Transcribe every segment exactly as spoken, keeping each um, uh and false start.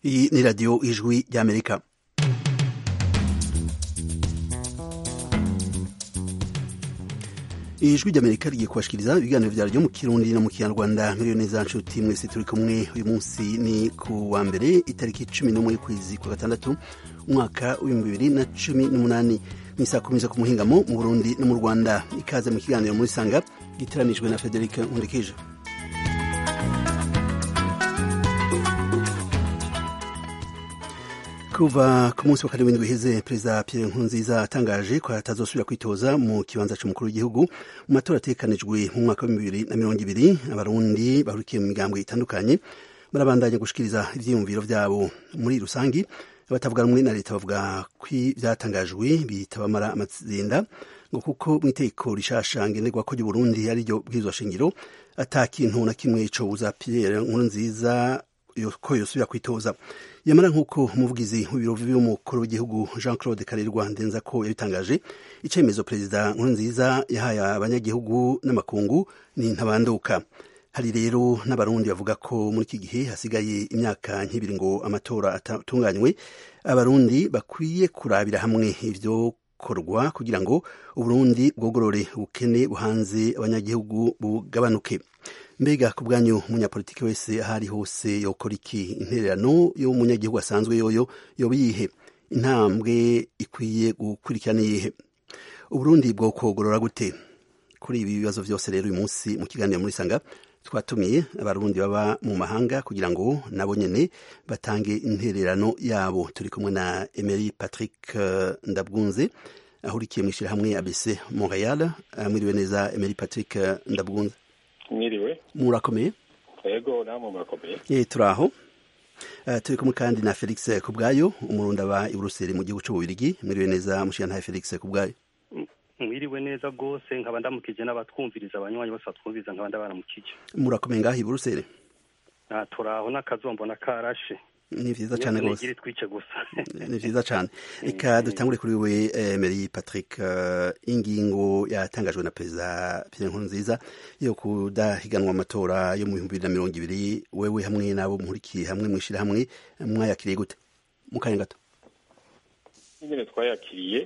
Iyi ni radiyo ijwi ry'Amerika. ijwi ry'Amerika rigiye kubashikiriza ibiganiro vyaryo mu Kirundi no mu Kinyarwanda. Nkiriyo neza nshuti mwese turi kumwe. Uyu munsi ni ku wa mbere itariki cumi n'umwe y'ukwezi kwa gatandatu umwaka w'ibihumbi bibiri na cumi n'umunani mwisakomeza ku muhingamo mu Burundi no mu Rwanda. Ikaze mu kiganiro muri Sanga giteranijwe na Frederic Nkundikije. Kuva ku munsi wa kane w'indwi iheze, Perezida Pierre Nkurunziza atangaje ko atazosubira kwitoza mu kibanza c'umukuru w'igihugu mu matora ategekanijwe mu mwaka wa bibiri na mirongo ibiri. Abarundi bahurikiye mu migambwe itandukanye barabandanya gushikiriza ivyiyumviro vyabo. Muri rusangi, abatavuga rumwe na leta bavuga ko ivyatangajwe bitabamara amazinda, ngo kuko mw'iteko rishasha ngenderwako ry'Uburundi ari ryo bwirizwa shingiro ata kintu na kimwe cobuza Pierre Nkurunziza ko yosubira kwitoza. Yamara nk'uko umuvugizi w'ibiro vy'umukuru w'igihugu Jean Claude Karirwa Ndenza ko yabitangaje, icemezo Perezida Nkurunziza yahaye abanyagihugu n'amakungu ni ntabanduka. Hari rero n'abarundi bavuga ko muri iki gihe hasigaye imyaka nk'ibiri ngo amatora atunganywe. Abarundi bakwiye kurabira hamwe ivyo korwa kugira ngo Uburundi bwogorore ubukene buhanze abanyagihugu bugabanuke. Mbega ku bwanyu umunyapolitiki wese ahari hose yokora iki? Intererano y'umunyagihugu asanzwe yoyo yoba iyihe? Intambwe ikwiye gukurikirana iyihe? Uburundi bwo kogorora gute? Kuri ibi bibazo vyose rero uyu munsi mu kiganiro muri Sanga twatumiye abarundi baba mu mahanga kugira ngo nabo nyene batange intererano yabo. Turi kumwe na Emery Patrick uh, Ndabwunze ahurikiye mw'ishirahamwe A B C Montreal. Uh, mwiriwe neza Emery Patrick uh, Ndabwunze. Mwiriwe. Murakomeye? Yego, namwe murakomeye. Eh, turaho. Uh, turi kumwe kandi na Felix Kubwayo, umurundi aba i Buruseli mu gihugu c'Ububirigi. Mwiriwe neza mushiyantahe Felix Kubwayo. Mwiriwe neza gose, nkaba ndamukije n'abatwumviriza abanywanyi bose batwumviriza, nkaba ndabaramukije. Murakomeye ngaho i Buruseli? Ah, turaho n'akazombo na karashe. Ni vyiza cane gose. Nigiri twice gusa. Ni vyiza cane. Eka dutangure kuri wewe Emery Patrick, uh, ingingo yatangajwe na Perezida Pierre Nkurunziza yo kudahiganwa amatora yo mu bihumbi bibiri na mirongo ibiri. Wewe hamwe nabo muhurikiye hamwe mwishira hamwe mwayakiriye gute? Mukanya gato. Ingene twayakiriye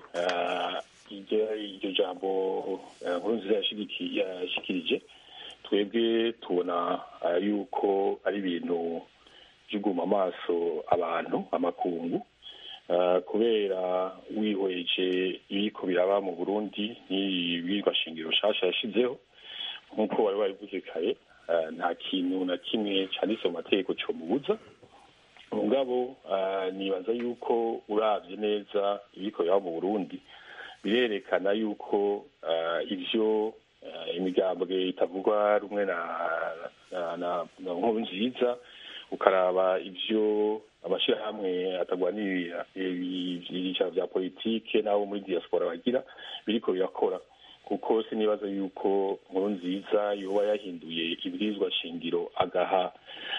iryo jambo Nkurunziza yashikirije, twebwe tubona yuko ari ibintu juguma amaso abantu amakungu, uh, kubera wihweje ibiko biraba mu Burundi n'ibirwa shingiro shasha yashizeho nk'uko wari wabivuze kare. Uh, nta kintu na kimwe canditse mu mategeko co mubuza. Mugabo uh, nibaza yuko uravye neza ibiko biraba mu Burundi birerekana yuko uh, ivyo uh, imigambwe itavugwa rumwe na na, na, na Nkurunziza, ukaraba ivyo amashirahamwe atagwanira ivyicaro vya politike nabo muri diaspora bagira biriko birakora, kuko sinibaza yuko Nkurunziza yoba yahinduye ibwirizwa shingiro agaha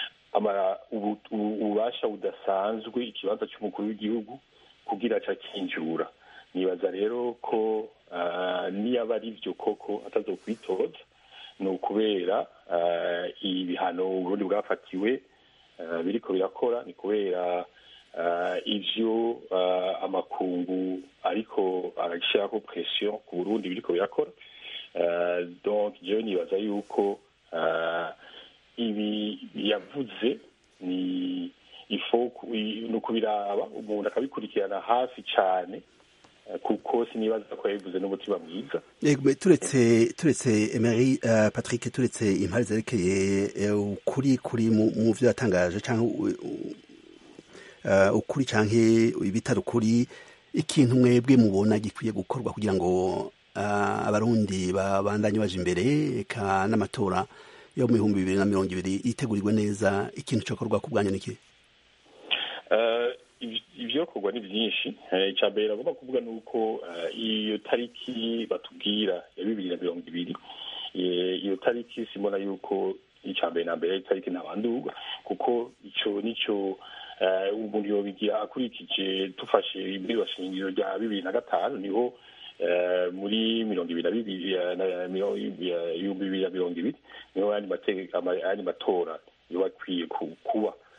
ububasha budasanzwe ikibanza c'umukuru w'igihugu kugira aca kinjura. Nibaza rero ko uh, niyaba ari vyo koko atazokwitoza, ni ukubera uh, ibihano Uburundi bwafatiwe Uh, biriko birakora, ni kubera uh, ivyo uh, amakungu ariko arashirako pression ku Burundi biriko birakora. Uh, donc je nibaza yuko uh, ibi yavuze ni ifo no kubiraba umuntu akabikurikirana hafi cane, uh, kuko sinibaza ko yabivuze n'umutima mwiza. Yego, turetse turetse Emery uh, Patrick, turetse impari zerekeye ukuri kuri mu vyo yatangaje canke uh, ukuri canke ibitari ukuri, ikintu mwebwe mubona gikwiye gukorwa kugira ngo uh, abarundi babandanye baje imbere ka n'amatora yo mu bihumbi bibiri na mirongo ibiri yitegurirwe neza, ikintu cokorwa ku bwanyu niki? Uh, ivyo kugwa ni vyinshi. Ica mbere agomba kuvuga nuko iyo tariki batubwira ya bibiri na mirongo ibiri, iyo tariki simona yuko ica mbere na mbere itariki ntabandurwa, kuko ico nico umuntu yobigira akurikije. Dufashe ibwirizwa shingiro rya bibiri na gatanu, niho muri mirongo ibiri na bibiri ibihumbi bibiri na mirongo ibiri niho ayandi matora yoba akwiye kuba.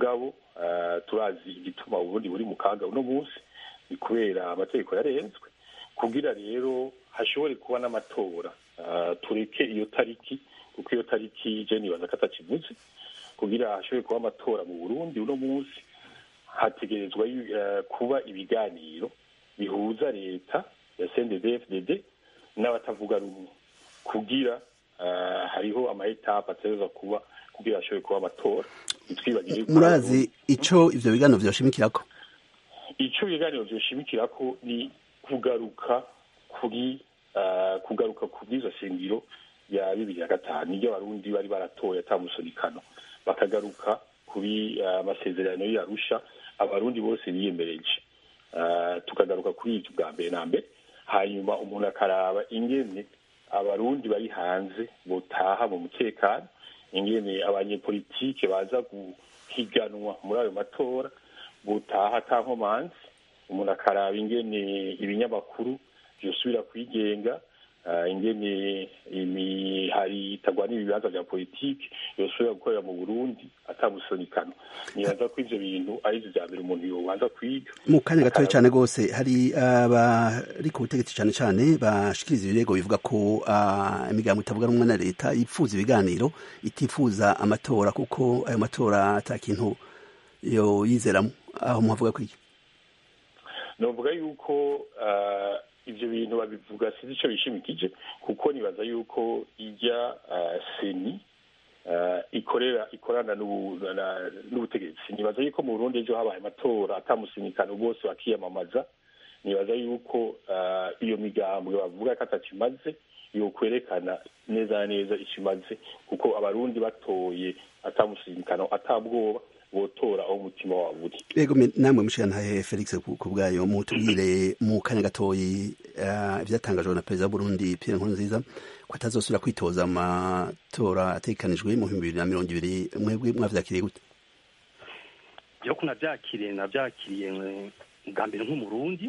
mugabo turazi igituma ubundi buri mu kaga uno munsi ni kubera amategeko yarenzwe kugira rero hashobore kuba n'amatora tureke iyo tariki kuko iyo tariki je nibaza ko atakivuze kugira hashobore kuba amatora mu Burundi uno munsi hategerezwa kuba ibiganiro bihuza leta ya C N D D F D D n'abatavuga rumwe kugira hariho ama etape ategerezwa kuba kugira hashobore kuba amatora. Murazi ico ivyo biganiro vyoshimikirako? Ico biganiro vyoshimikirako ni kugaruka kuri uh, kugaruka ku bwiza shingiro ya bibiri na gatanu iyo abarundi bari baratoye atamusonikano bakagaruka kuri amasezerano uh, y'Arusha abarundi bose biyemereje uh, tukagaruka kuri icyo bwa mbere na mbere hanyuma umuntu akaraba ingene abarundi bari hanze botaha mu mutekano ingene abanyepolitike baza guhiganwa muri ayo matora botaha atankomanzi umuntu akaraba ingene ibinyamakuru vyosubira kwigenga uh, ingene imihari itagwanira ibibanza vya politike yosubira gukorera mu Burundi atamusonikano nibaza ko ivyo bintu ari ivyo vya mbere umuntu yobanza kwiga. Mu kanya gatoya cane gose hari abari ku butegetsi cane cane bashikiriza ibirego bivuga ko imigambo itavuga rumwe na leta ipfuza ibiganiro itifuza amatora kuko ayo matora ata kintu yo yizeramo aho muhavuga kwiki? Novuga yuko uh, ivyo bintu babivuga sinzi ico bishimikije kuko nibaza yuko ijya uh, seni uh, ikorera ikorana n'ubutegetsi nibaza yuko mu Burundi ejo habaye amatora atamusinikano bose bakiyamamaza nibaza yuko uh, iyo migambwe bavuga ko atakimaze yo kwerekana neza neza ikimaze kuko abarundi batoye atamusinikano atabwoba botora aho umutima wabo uri. Yego namwe mushikana Felix kubwayo mutubwire mu kanya gatoyi ivyatangajwe na perezida Burundi Pierre Nkurunziza ko atazosubira kwitoza amatora atekanijwe mu bibiri na mirongo ibiri mwebwe mwavyakiriye gute? Yo kuna vyakiriye na vyakiriye bwa mbere nk'umurundi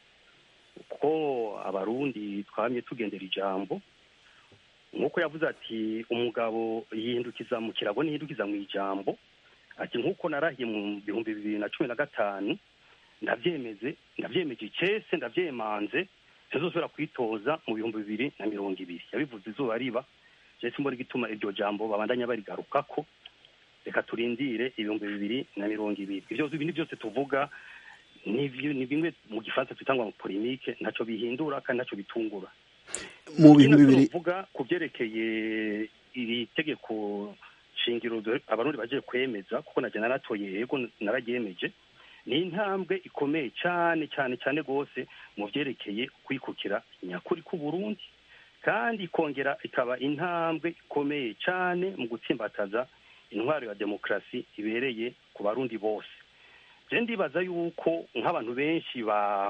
ko abarundi twamye tugendera ijambo nkuko yavuze ati umugabo yihindukiza mu kirabo nihindukiza mu ijambo ati nkuko narahiye mu bihumbi bibiri na cumi na gatanu ndavyemeze ndavyemeje cese ndavyemanze tuzosubira kwitoza mu bihumbi bibiri na mirongo ibiri yabivuze izuba riba cese mbona gituma iryo jambo babandanya barigarukako reka turindire ibihumbi bibiri na mirongo ibiri ivyo bintu byose tuvuga ni bimwe mu gifaransa twitangwa mu polemique ntaco bihindura kandi ntaco bitungura mu bihumbi bibiri tuvuga kuvyerekeye iri tegeko shingiro abarundi bagiye kwemeza kuko naje naratoye yego naragyemeje ni intambwe ikomeye cyane cyane cyane gose mu vyerekeye kwikukira nyakuri ku Burundi kandi kongera ikaba intambwe ikomeye cyane mu gutsimbataza intwaro ya demokrasi ibereye ku barundi bose. Je ndibaza yuko nk'abantu benshi ba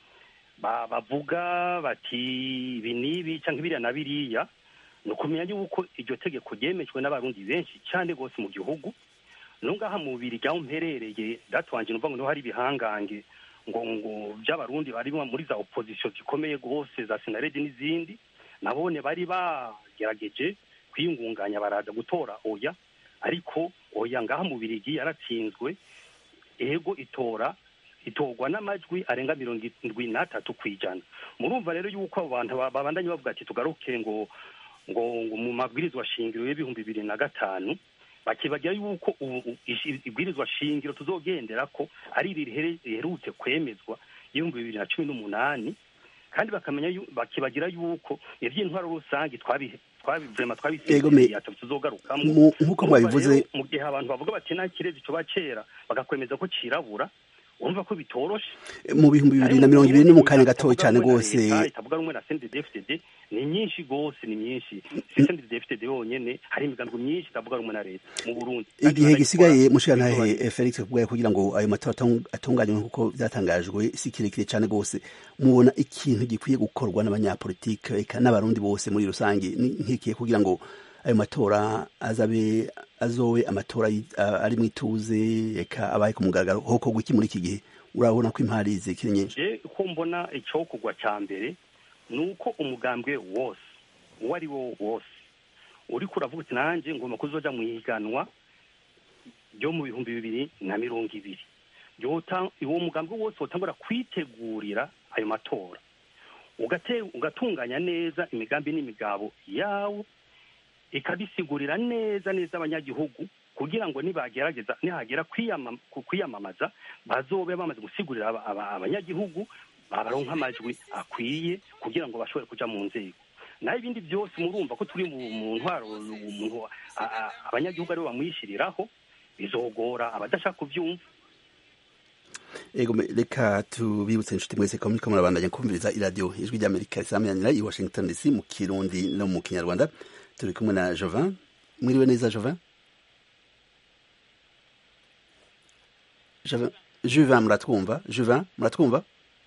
bavuga bati ibi nibi cyangwa ibiriya na biriya nukumenya yuko iryo tegeko ryemejwe n'abarundi benshi cyane gose mu gihugu nungaha mu bibiri ryaho mperereye datwanje numva ngo hari bihangange ngo ngo by'abarundi bari muri za opposition zikomeye gose za Senarede n'izindi nabone bari bagerageje kwiyungunganya baraza gutora oya ariko oya ngaha mu birigi yaratsinzwe ego itora itorwa n'amajwi arenga mirongo indwi n'atatu kwijana murumva rero yuko abantu babandanye bavuga ati tugaruke ngo ngo mu mabwirizwa shingiro y'ibihumbi bibiri na gatanu bakibagira yuko ibwirizwa shingiro tuzogendera ko ari riherutse kwemezwa y'ibihumbi bibiri na cumi n'umunani kandi bakamenya bakibagira yuko ivy'intwaro rusangi twabihe twabivema twabisezeye tuzogarukamwe nkuko mwabivuze mu gihe abantu bavuga bati nta kirezi cyo bacera bagakwemeza ko cirabura urumva ko bitoroshe mu bihumbi bibiri na mirongo ibiri ni mu kanya gatoya cyane gose itavuga rumwe na C N D D F D D ni nyinshi gose ni nyinshi C N D D F D D yonyene hari imigambi myinshi itavuga rumwe na leta mu Burundi igihe gisigaye mushikana Felix kubwaye kugira ngo ayo matora atunganywe nkuko byatangajwe si kirekire cyane gose mubona ikintu gikwiye gukorwa n'abanyapolitike eka n'abarundi bose muri rusange nkikiye kugira ngo ayo matora azabe azowe amatora ari mwituze eka abaye ku mugaragaro hoko gwiki muri iki gihe urabona ko impari zikiri nyinshi je ko mbona ico kugwa ca mbere nuko umugambwe wose uwari wo wose uri kuravuga uti nanje ngoma kuzoja mwihiganwa ryo mu bihumbi bibiri na mirongo ibiri uwo mugambi wose utangura kwitegurira ayo matora ugatunganya neza imigambi n'imigabo yawo ikabisigurira neza neza abanyagihugu kugira ngo nibagerageza nihagera kwiyamamaza bazobe bamaze gusigurira abanyagihugu babaronka amajwi akwiye kugira ngo bashobore kuja mu nzego naho ibindi byose murumva ko turi mu ntwaro umuntu abanyagihugu aribo bamwishyiriraho bizogora abadashaka kubyumva. Ego reka tubibutse inshuti mwese ko muriko murabandanya kumviriza iradiyo ijwi ry'Amerika isamanira i Washington D C mu Kirundi no mu Kinyarwanda. Turi kumwe na Jovin. Mwiriwe neza Jovin? Jovin, Juvin muratwumva? Juvin muratwumva?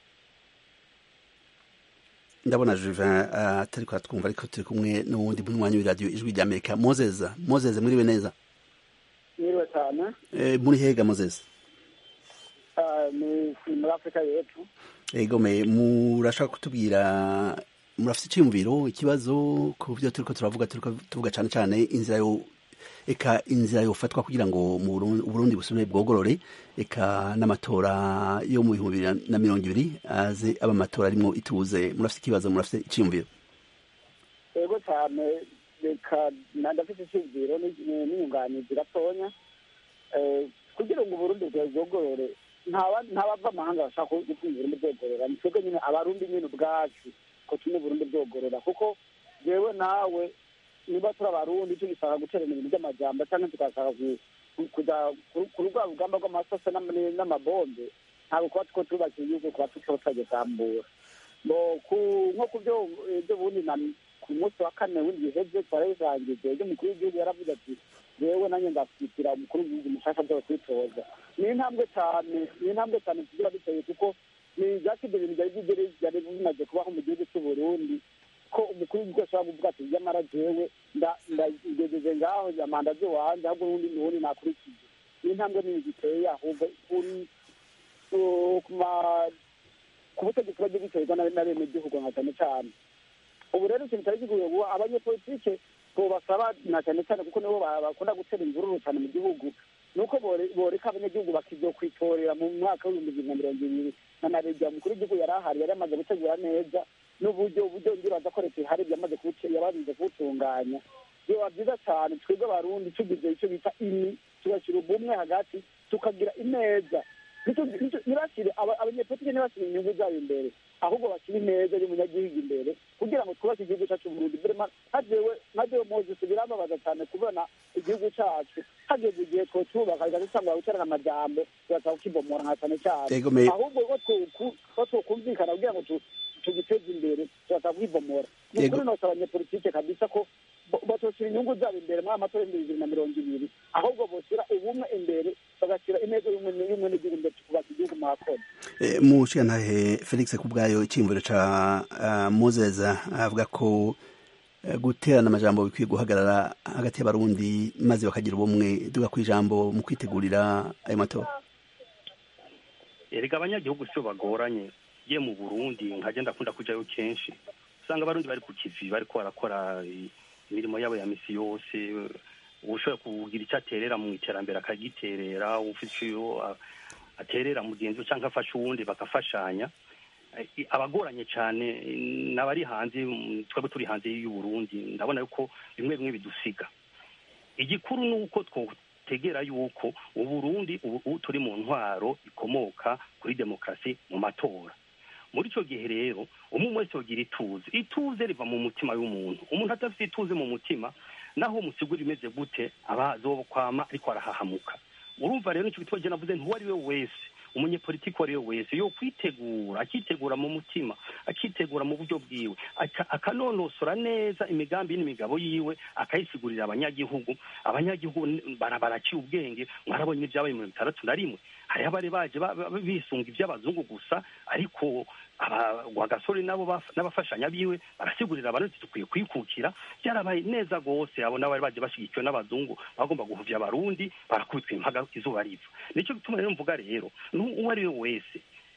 Ndabona Juvin atari ko atwumva ariko turi kumwe n'uwundi munywanyi w'iradiyo ijwi ry'Amerika Moses. Moses mwiriwe neza? Mwiriwe cyane. Eh muri hega Moses? Ni muri Afrika y'Epfo. Ego me murashaka kutubwira murafite icyumviro ikibazo ku byo turiko turavuga turiko tuvuga cyane cyane inzira yo eka inzira yofatwa kugira ngo mu Burundi busubire bwogorore eka n'amatora yo mu bihumbi bibiri na mirongo ibiri aze aba amatora arimo ituze murafite ikibazo murafite icyumviro. Ego cyane reka ndafite icyumviro n'inyunganizi gatonya kugira ngo Burundi bwogorore ntabava amahanga bashaka gutuma Burundi bwogorora ni twebwe nyine abarundi nyine ubwacu ko tune Burundi bwogorora kuko jewe nawe niba turi abarundi tugishaka guterana ibintu by'amajambo cyangwa tugashaka kuja ku rugamba rugamba rw'amasase n'amabombe ntabwo kuba two tubakiye igihugu kuba tukiho turagisambura nko ku byo bundi ku munsi wa kane w'indwi iheze twarabisangije ibyo umukuru w'igihugu yaravuze ati jewe nanjye nzashyigikira umukuru w'igihugu mushasha byo kwitoza ni intambwe cyane ni intambwe cyane tugira biteye kuko ni byakibyo bintu byari byari bimaze kubaho mu gihugu cy'u Burundi ko umukuru w'igihugu ashobora kuvuga ati nyamara jewe ndageze ngaho manda z'iwanjye ahubwo n'ubundi n'ubundi nakurikije ni intambwe nini ziteye ahubwo kuri ku butegetsi bagiye biterwa n'abenegihugu nka cyane cyane ubu rero ikintu cyari kigoye ubu abanyepolitike basaba na cyane cyane kuko nibo bakunda gutera imvururu cyane mu gihugu nuko boreka abanyagihugu bakizokwitorera mu mwaka w'ibihumbi bibiri na mirongo ibiri na narebya umukuru w'igihugu yari ahari yari amaze gutegura neza n'uburyo uburyo ngira azakoresha ihari byamaze yababize kuwutunganya biba byiza cyane twebwe abarundi tugize icyo bita ini tugashyira ubumwe hagati tukagira ineza ntibashyire abanyepolitike ntibashyire inyungu zabo imbere ahubwo bashyira ineza y'umunyagihugu imbere kugira ngo twubake igihugu cyacu Burundi nkajewe Moses birambabaza cyane kubona igihugu cyacu hageze igihe twocubaka bigatangura guterana amajambo tugatanga kukibomora nka cyane cyane ahubwo ko twokumvikana kugira ngo tugiteze imbere tugatanga kwibomora ni ukuri nose abanyepolitike kabisa ko batoshyira inyungu zabo imbere muri amatora y'ibihumbi bibiri na mirongo ibiri ahubwo boshyira ubumwe imbere bagashyira intego y'umwe n'igihugu imbere tukubaka igihugu mwakoze. Mushigantahe Felix kubwayo icyumviro ca Moses avuga ko guterana amajambo bikwiye guhagarara hagati y'abarundi maze bakagira ubumwe duga ku ijambo mu kwitegurira ayo matora. Erega abanyagihugu sio bagoranye ye mu Burundi nkagenda akunda kujayo kenshi usanga abarundi bari ku kivi bariko barakora imirimo yabo ya misi yose ushobora kugira icyo aterera mu iterambere akagiterera ufite aterera mugenzi cyangwa afasha uwundi bakafashanya abagoranye cyane n'abari hanze twebwe turi hanze y'u Burundi ndabona yuko bimwe bimwe bidusiga igikuru nuko twotegera yuko u Burundi ubu turi mu ntwaro ikomoka kuri demokrasi mu matora muri cyo gihe rero umwe wese yogira ituze ituze riva mu mutima w'umuntu umuntu atafite ituze mu mutima naho musigura imeze gute abazokwama ariko arahahamuka urumva rero nicyo bitwaje navuze ntuwari we wese umunyepolitiki wari we wese yo kwitegura akitegura mu mutima akitegura mu buryo bwiwe akanonosora neza imigambi n'imigabo yiwe akayisigurira abanyagihugu abanyagihugu barabaraciye ubwenge mwarabonye ibyabaye mu bitandatu na rimwe hari abari baje bisunga iby'abazungu gusa ariko abagasore nabo n'abafashanya biwe barasigurira abantu tukwiye kwikukira byarabaye neza gose abo nabo bari baje bashigikiwe n'abazungu bagomba guhuvya abarundi barakubitwa impaga izuba riva nico gituma rero mvuga rero uwo ari we wese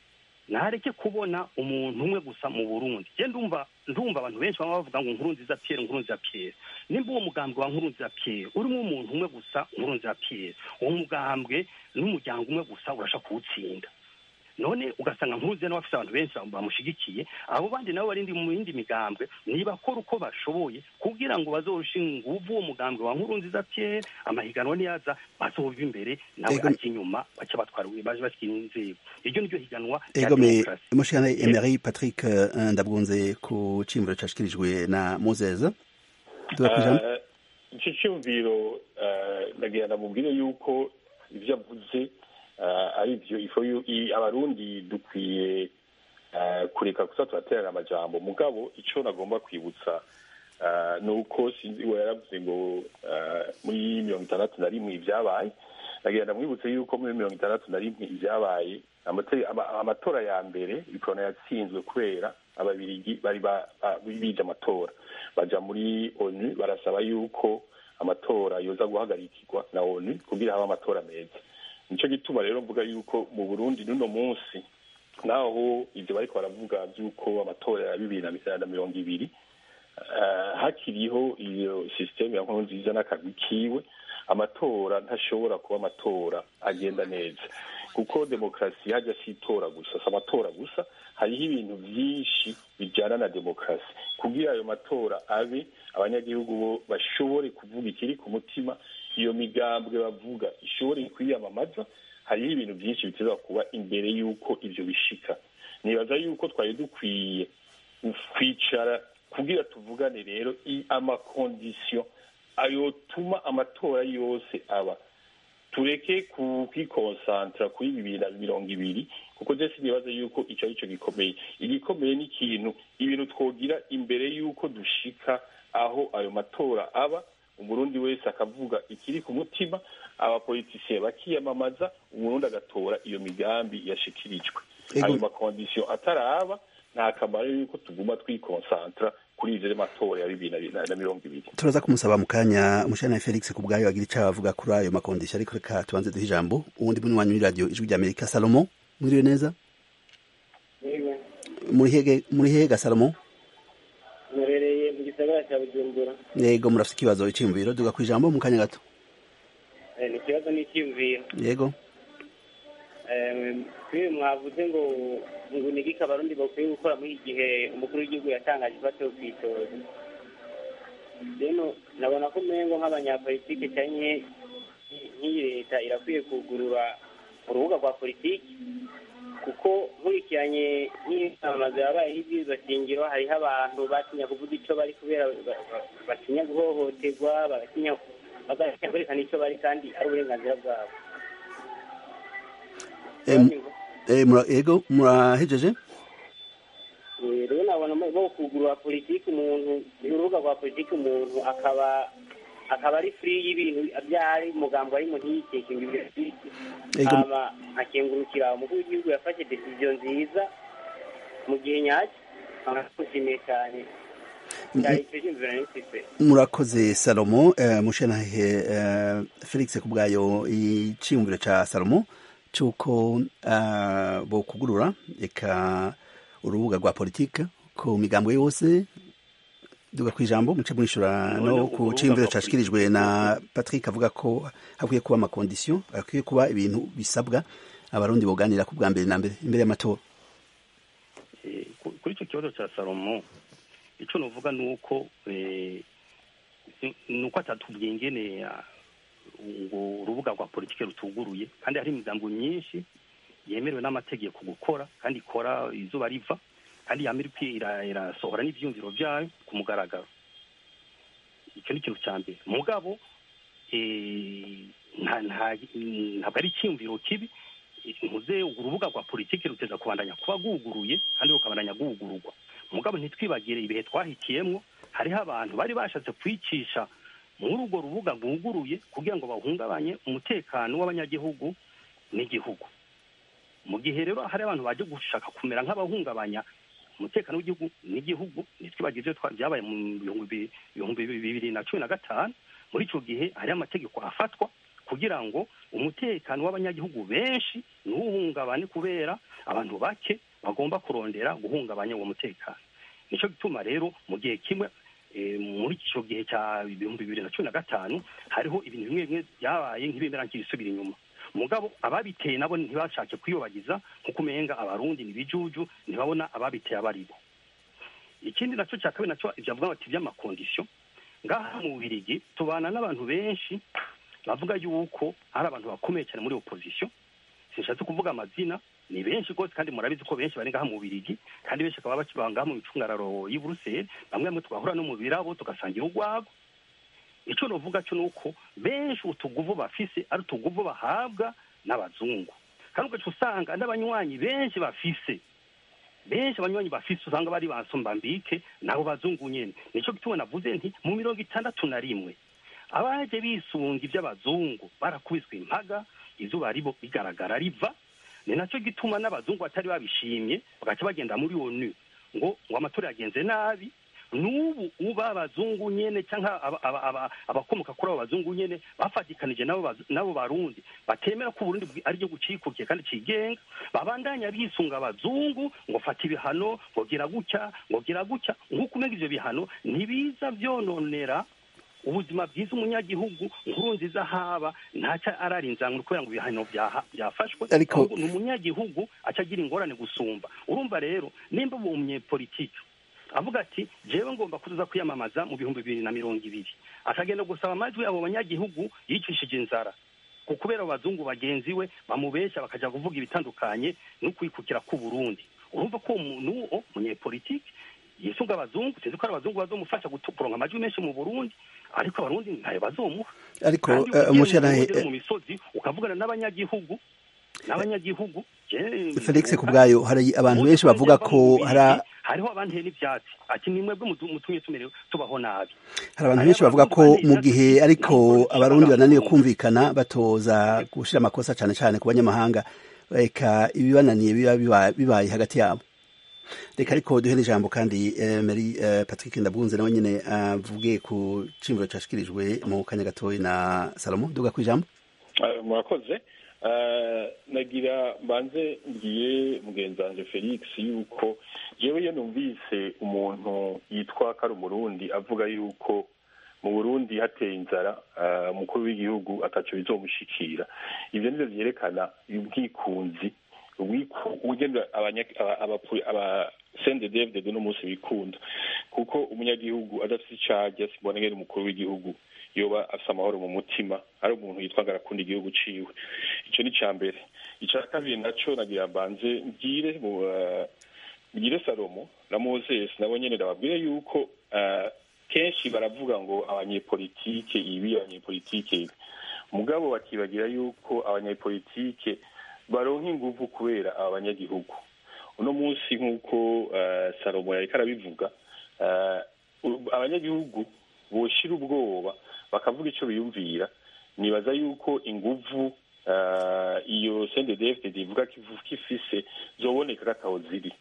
nareke kubona umuntu umwe gusa mu Burundi. Je ndumva ndumva abantu benshi baba bavuga ngo Nkurunziza Pierre Nkurunziza Pierre. Nimba uwo mugambwe wa Nkurunziza Pierre urimo umuntu umwe gusa Nkurunziza Pierre, uwo mugambwe n'umuryango umwe gusa urasha kuwutsinda. None ugasanga Nkurunziza n'abafite abantu benshi bamushigikiye, abo bandi nabo barindi mu yindi migambwe niba kora uko bashoboye kugira ngo bazorushinga uvu uwo mugambwe wa Nkurunziza Pierre, amahiganwa niyaza bazoba imbere nawe ati inyuma bace batwaruye baje bakina inzego. Iryo niryo higanwa ya demokrasi. Mushana Emery Patrick ndabwunze ku cimviro cashikirijwe na Moses. Turakujamo. Ico cyumviro nagira namubwire yuko ivyo avuze ari byo ifo abarundi dukwiye kureka gusa turaterana amajambo mugabo ico nagomba kwibutsa nuko sinzi we yaravuze ngo muri mirongo itandatu na rimwe ibyabaye nagira ndamwibutse yuko muri mirongo itandatu na rimwe ibyabaye amatora ya mbere ikorona yatsinzwe kubera ababirigi bari bije amatora baja muri ONU barasaba yuko amatora yoza guhagarikirwa na ONU kugira habe amatora meza. Nico gituma rero mvuga yuko mu Burundi nuno munsi naho ivyo bariko baravuga byuko amatora ya bibiri na mirongo ibiri hakiriho iyo system ya Nkurunziza n'akagwi kiwe, amatora ntashobora kuba amatora agenda neza kuko demokrasi hajya sitora gusa amatora gusa hariho ibintu byinshi bijyana na demokrasi kugira ayo matora abe abanyagihugu bo bashobore kuvuga ikiri ku mutima, iyo migambwe bavuga ishobore kwiyamamaza. Hariho ibintu byinshi biteza kuba imbere yuko ivyo bishika. Nibaza yuko twari dukwiye kwicara kugira tuvugane rero ama condition ayotuma amatora yose aba, tureke kwikonsantra kuri bibiri na mirongo ibiri kuko je sinibaza yuko ico arico gikomeye. Igikomeye ni ikintu ibintu twogira imbere yuko dushika aho ayo matora aba, umurundi wese akavuga ikiri ku mutima, abapolitisiye bakiyamamaza, umurundi agatora iyo migambi yashikirijwe. Ayo makondisiyo ataraba nta kamaro yuko tuguma twikonsantra kuri ivyo matora ya bibiri na mirongo ibiri. Turaza kumusaba mu kanya Mushana Felix ku bwayo agira ico avuga kuri ayo makondisiyo, ariko reka tubanze duhe ijambo uwundi muri wanyu radio Ijwi rya Amerika. Salomo, mwiriwe neza? Muri hege muri hega Salomo? Murereye mu gisagara cya Bujumbura. Yego, murafite ikibazo iciyumviro duga ku ijambo mu kanya gato. Eh, ni kibazo ni iciyumviro. Yego. Eh, kuri mwavuze ngo ngo nigika abarundi bakwiye gukora muri igihe umukuru w'igihugu yatangaje ifato kwitoza. Deno nabona ko mengo nk'abanyapolitike cyanye nk'iyi leta irakwiye kugurura urubuga rwa politiki kuko nkurikiranye n'amazi yabaye y'ibyiza shingiro hariho abantu batinya kuvuga icyo bari kubera batinya guhohoterwa, batinya bagatinya kwerekana icyo bari kandi ari uburenganzira bwabo. Eh, mura ego murahejeje? Rero nabona bo kugurura politiki umuntu urubuga rwa politiki umuntu akaba akaba ari free y'ibintu byari mugambo ari mu ntiyikeke ngo ibyo ama akengurukira umukuru w'igihugu yafashe decision nziza mu gihe nyacyo akakushimiye cyane. Murakoze Salomo. uh, Mushana uh, Felix ku bwayo iciyumviro ca Salomo cuko uh, bo kugurura eka urubuga rwa politike ku migambo yose duga kwijambo muce mwishura no ku cimviro cashikirijwe na Patrick avuga ko hakwiye kuba ama condition, hakwiye kuba ibintu bisabwa abarundi boganira ku bwa mbere na mbere imbere y'amatora. Eh, kuri ico kibazo ca Salomo ico novuga nuko eh nuko atatubwiye ingene ngo urubuga rwa politike rutuguruye kandi hari imigambo myinshi yemerewe n'amategeko gukora kandi ikora izuba riva kandi yamirikira irasohora n'ivyumviro byayo ku mugaragaro. Icyo ni ikintu cya mbere. Mugabo eh nta nta bari cyumviro kibi muze urubuga rwa politike ruteza kubandanya kuba guguruye kandi rukabandanya gugururwa. Mugabo ntitwibagire ibihe twahitiyemwo hariho abantu bari bashatse kwicisha muri urwo rubuga guguruye kugira ngo bahungabanye umutekano w'abanyagihugu n'igihugu. Mu gihe rero hari abantu baje gushaka kumera nk'abahungabanya umutekano w'igihugu n'igihugu, nitwibagije byabaye mu bihumbi bibiri na cumi na gatanu. Muri ico gihe hari amategeko afatwa kugira ngo umutekano w'abanyagihugu benshi ntuhungabane kubera abantu bake bagomba kurondera guhungabanya uwo mutekano. Nico gituma rero mu gihe kimwe muri icyo gihe cya ibihumbi bibiri na cumi na gatanu hariho ibintu bimwe bimwe byabaye nk'ibimera nk'ibisubira inyuma. Mugabo ababiteye nabo ntibashake kwiyobagiza kuko umenga abarundi nibijuju ntibabona ababiteye abaribo. Ikindi naco cya kabiri naco ibyavuga bati by'amakondisiyo ngaha mu Bubiligi tubana n'abantu benshi bavuga yuko ari abantu bakomeye cyane muri opposition. Sinshatse kuvuga amazina, ni benshi rwose kandi murabizi ko benshi bari ngaha mu Bubiligi kandi benshi bakaba bakibanga mu micungararo y'i Bruxelles, bamwe mu twahura no mu birabo tugasangira urwago. Ico novuga cyo nuko benshi utuguvu bafise ari utuguvu bahabwa n'abazungu, kandi ugaca usanga n'abanywanyi benshi bafise benshi abanywanyi bafise usanga bari bansomba mbike nabo bazungu nyene. Nico gituma navuze nti mu mirongo itandatu na rimwe abaje bisunga iby'abazungu barakubiswe impaga, izuba ribo bigaragara riva. Ni nacyo gituma n'abazungu batari babishimye bagaca bagenda muri ONU ngo ngo amatora yagenze nabi. Nubu uba abazungu nyene cyangwa abakomoka kuri abo bazungu nyene bafatikanije nabo nabo barundi batemera ko Burundi ari ryo gucikukiye kandi cigenga, babandanya bisunga abazungu ngo fata ibihano ngo gira gucya ngo gira gucya nk'uko umega ivyo bihano ntibiza vyononera ubuzima bwiza umunyagihugu. Nkurunziza haba ntaca ararinzanwa kubera ngo ibihano byafashwe, ariko umunyagihugu acagira ingorane gusumba. Urumva rero nimba bumye politiki avuga ati jewe ngomba kuza kwiyamamaza mu bihumbi bibiri na mirongo ibiri, akagenda gusaba amajwi abo banyagihugu yicishije inzara kubera abazungu bagenzi we bamubesha bakaja kuvuga ibitandukanye no kwikukira ku Burundi. Urumva ko umuntu umunyepolitiki yisunga abazungu, sinzi ko abazungu bazomufasha gutukuronka amajwi menshi mu Burundi, ariko abarundi ntayo bazomuha. Ariko umusharahe mu misozi ukavugana n'abanyagihugu n'abanyagihugu Felix kubgayo hari abantu benshi bavuga ko hari hariho abantu n'ivyatsi ati nimwe bwo mutumye tumerewe tubaho nabi. Hari abantu benshi bavuga ko mu gihe ariko abarundi bananiye kumvikana batoza gushira amakosa cyane cyane ku banyamahanga, reka ibibananiye biba bibaye hagati yabo. Reka ariko duhere ijambo kandi eh, Mary eh, Patrick Ndabunze nawe nyene avuge ku cimviro cyashikirijwe mu kanya gatoyi na Salomo duga ku ijambo. Uh, murakoze. Uh, nagira mbanze ngiye mugenzanje Felix yuko jewe yo numvise umuntu yitwa Karumurundi avuga yuko mu Burundi hateye inzara uh, mukuru w'igihugu ataco bizomushikira. Ivyo nivyo vyerekana ubwikunzi ugenda abanya aba aba sende David no musi bikunda kuko umunyagihugu adafite icaje sibonengera umukuru w'igihugu yoba afite amahoro mu mutima ari umuntu yitwa garakunda igihugu ciwe. Ico ni cambere. Ica kabiri naco nagira mbanze ngire mu ngire Salomo na Moses nabo nyene ndababwire yuko uh, kenshi baravuga ngo abanyepolitike ibi abanyepolitike ibi mugabo bakibagira yuko abanyepolitike baronka inguvu kubera abanyagihugu. Uno munsi nk'uko uh, Salomo yariko arabivuga uh, abanyagihugu boshira ubwoba bakavuga ico biyumvira, nibaza yuko inguvu uh, iyo C N D D F D D ivuga kivuga ifise zoboneka gataho ziri.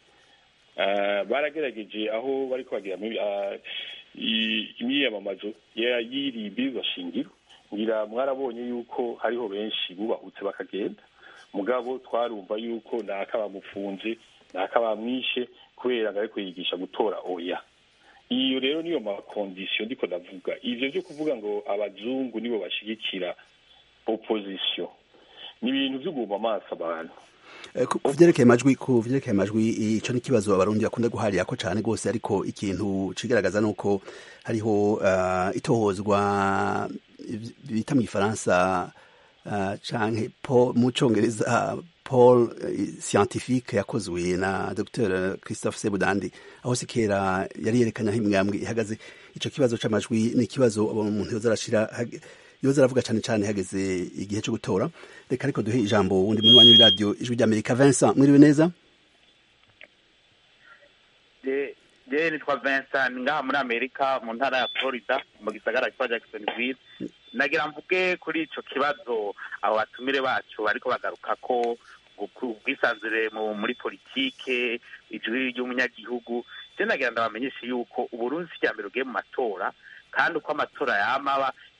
Uh, baragerageje aho bariko bagira uh, imyiyamamazo yiri biba shingiro, ngira mwarabonye yuko hariho benshi bubahutse bakagenda, mugabo twarumva yuko nakabamufunze nakabamwishe kubera ngo ariko yigisha gutora oya. Iyo rero niyo ma condition ndiko ndavuga. Ivyo byo kuvuga ngo abazungu nibo bashigikira opposition ni ibintu byo guma amaso abantu. Kuvyerekeye amajwi ku vyerekeye amajwi ico ni kibazo abarundi bakunda guharira ko cyane gose, ariko ikintu cigaragaza nuko hariho uh, itohozwa bita mu Faransa uh, canke po mu Congereza Paul uh, scientifique yakozwe na Docteur Christophe Sebudandi aho sikera yari yerekanya imwambwe ihagaze. Ico kibazo c'amajwi ni kibazo umuntu yozarashira yoza aravuga cyane cyane hageze igihe cyo gutora. Reka ariko duhe ijambo wundi munywanyi w'iradio Ijwi ry'Amerika. Vincent, mwiriwe neza? Je je nitwa Vincent ngaha muri Amerika mu ntara ya Florida mu gisagara cya Jacksonville. Nagira mvuge kuri ico kibazo abo batumire bacu bariko bagaruka ko ubwisanzure muri politike ijwi ry'umunyagihugu. Je nagira ndabamenyesha yuko Uburundi cyambere ugiye mu matora kandi uko amatora yamaba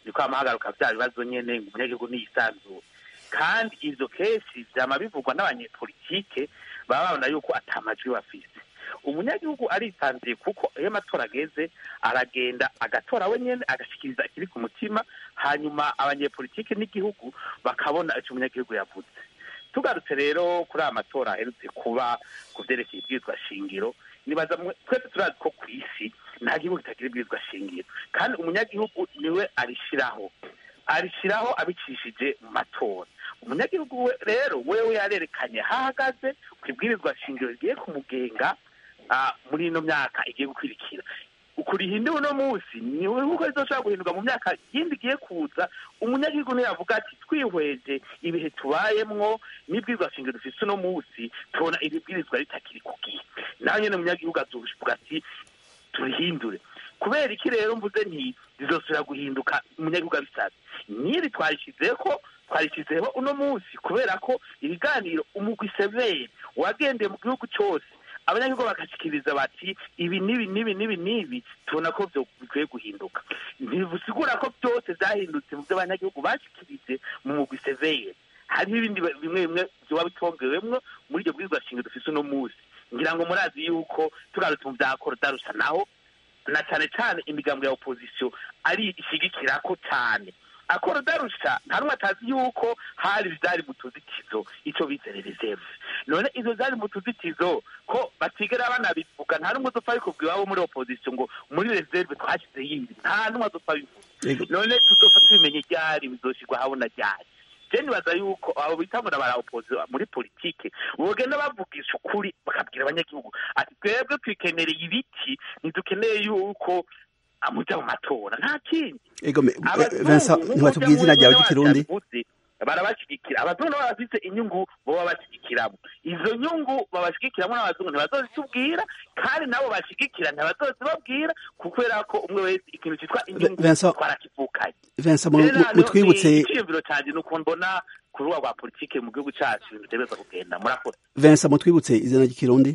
niko amahagaruka vya bibazo nyene ngo umunyagihugu niyisanzure kandi izo kesi vyama bivugwa n'abanyepolitike baba babona yuko atamajwi bafise umunyagihugu aritanziye kuko iyo amatora ageze aragenda agatora we nyene agashikiriza ikiri ku mutima hanyuma abanyepolitike n'igihugu bakabona ico umunyagihugu yavuze tugarutse rero kuri aya matora aherutse kuba ku vyerekeye ibwirizwa shingiro nibaza twese turazi ko kw'isi nta gihugu kitagira ibwirizwa shingiro kandi umunyagihugu niwe arishiraho arishiraho abicishije mu matora umunyagihugu we rero wewe yarerekanye hahagaze kwibwirizwa shingiro rigiye kumugenga muri ino myaka igiye gukwirikira ukurihinduwe uno munsi niwe uko rizoshobora guhinduka mu myaka yindi igiye kuza umunyagihugu niwe yavuga ati twihweje ibihe tubayemwo n'ibwirizwa shingiro dufise uno munsi tubona iri bwirizwa ritakiri ku gihe nawe nyene umunyagihugu azovuga ati turihindure kubera iki rero mvuze nti rizosubira guhinduka umunyagihugu abisabye nyiri twarishizeho twarishizeho uno munsi kubera ko ibiganiro umugwi severe wagendeye mu gihugu cyose abanyagihugu bagashikiriza bati ibi nibi nibi nibi nibi tubona ko byo bikwiye guhinduka ntibisigura ko byose byahindutse mu byo abanyagihugu bashikirije mu mugwi severe hariho ibindi bimwe bimwe byoba bitongewemwo muri iryo bwirizwa shingiro dufise uno munsi ngira ngo murazi yuko tugarutse mu vya korodarusha naho na cyane cyane imigambo ya opposition ari ishigikirako cyane akorodarusha nta numwe atazi yuko hari vyari mu tuzitizo ico bise reserve none izo zari mu tuzitizo ko batigera banabivuga nta numwe uzopfa bikubwira iwabo muri opposition ngo muri reserve twashyize yindi nta numwe azopfa bivuga none tuzopfa tubimenye ryari bizoshirwa habona ryari je nibaza yuko abo bitamura bara opposition muri politike bogenda bavugisha ukuri bakabwira abanyagihugu ati twebwe twikendereye ibiti ntidukeneye yuko amuja mu matora nta kindi ego Vincent ntibatubwiye izina ryawe ry'ikirundi barabashigikira abazungu nabo bafise inyungu boba bashigikiramo izo nyungu babashigikiramo n'abazungu ntibazozitubwira kandi nabo bashigikira ntibazozibabwira kubera ko umwe wese ikintu cyitwa inyungu twarakivukanye Vincent mutwibutse iciyumviro canje nuko mbona ku rubuga rwa politike mu gihugu cacu ibintu bitegerezwa kugenda murakora Vincent mutwibutse izina ry'ikirundi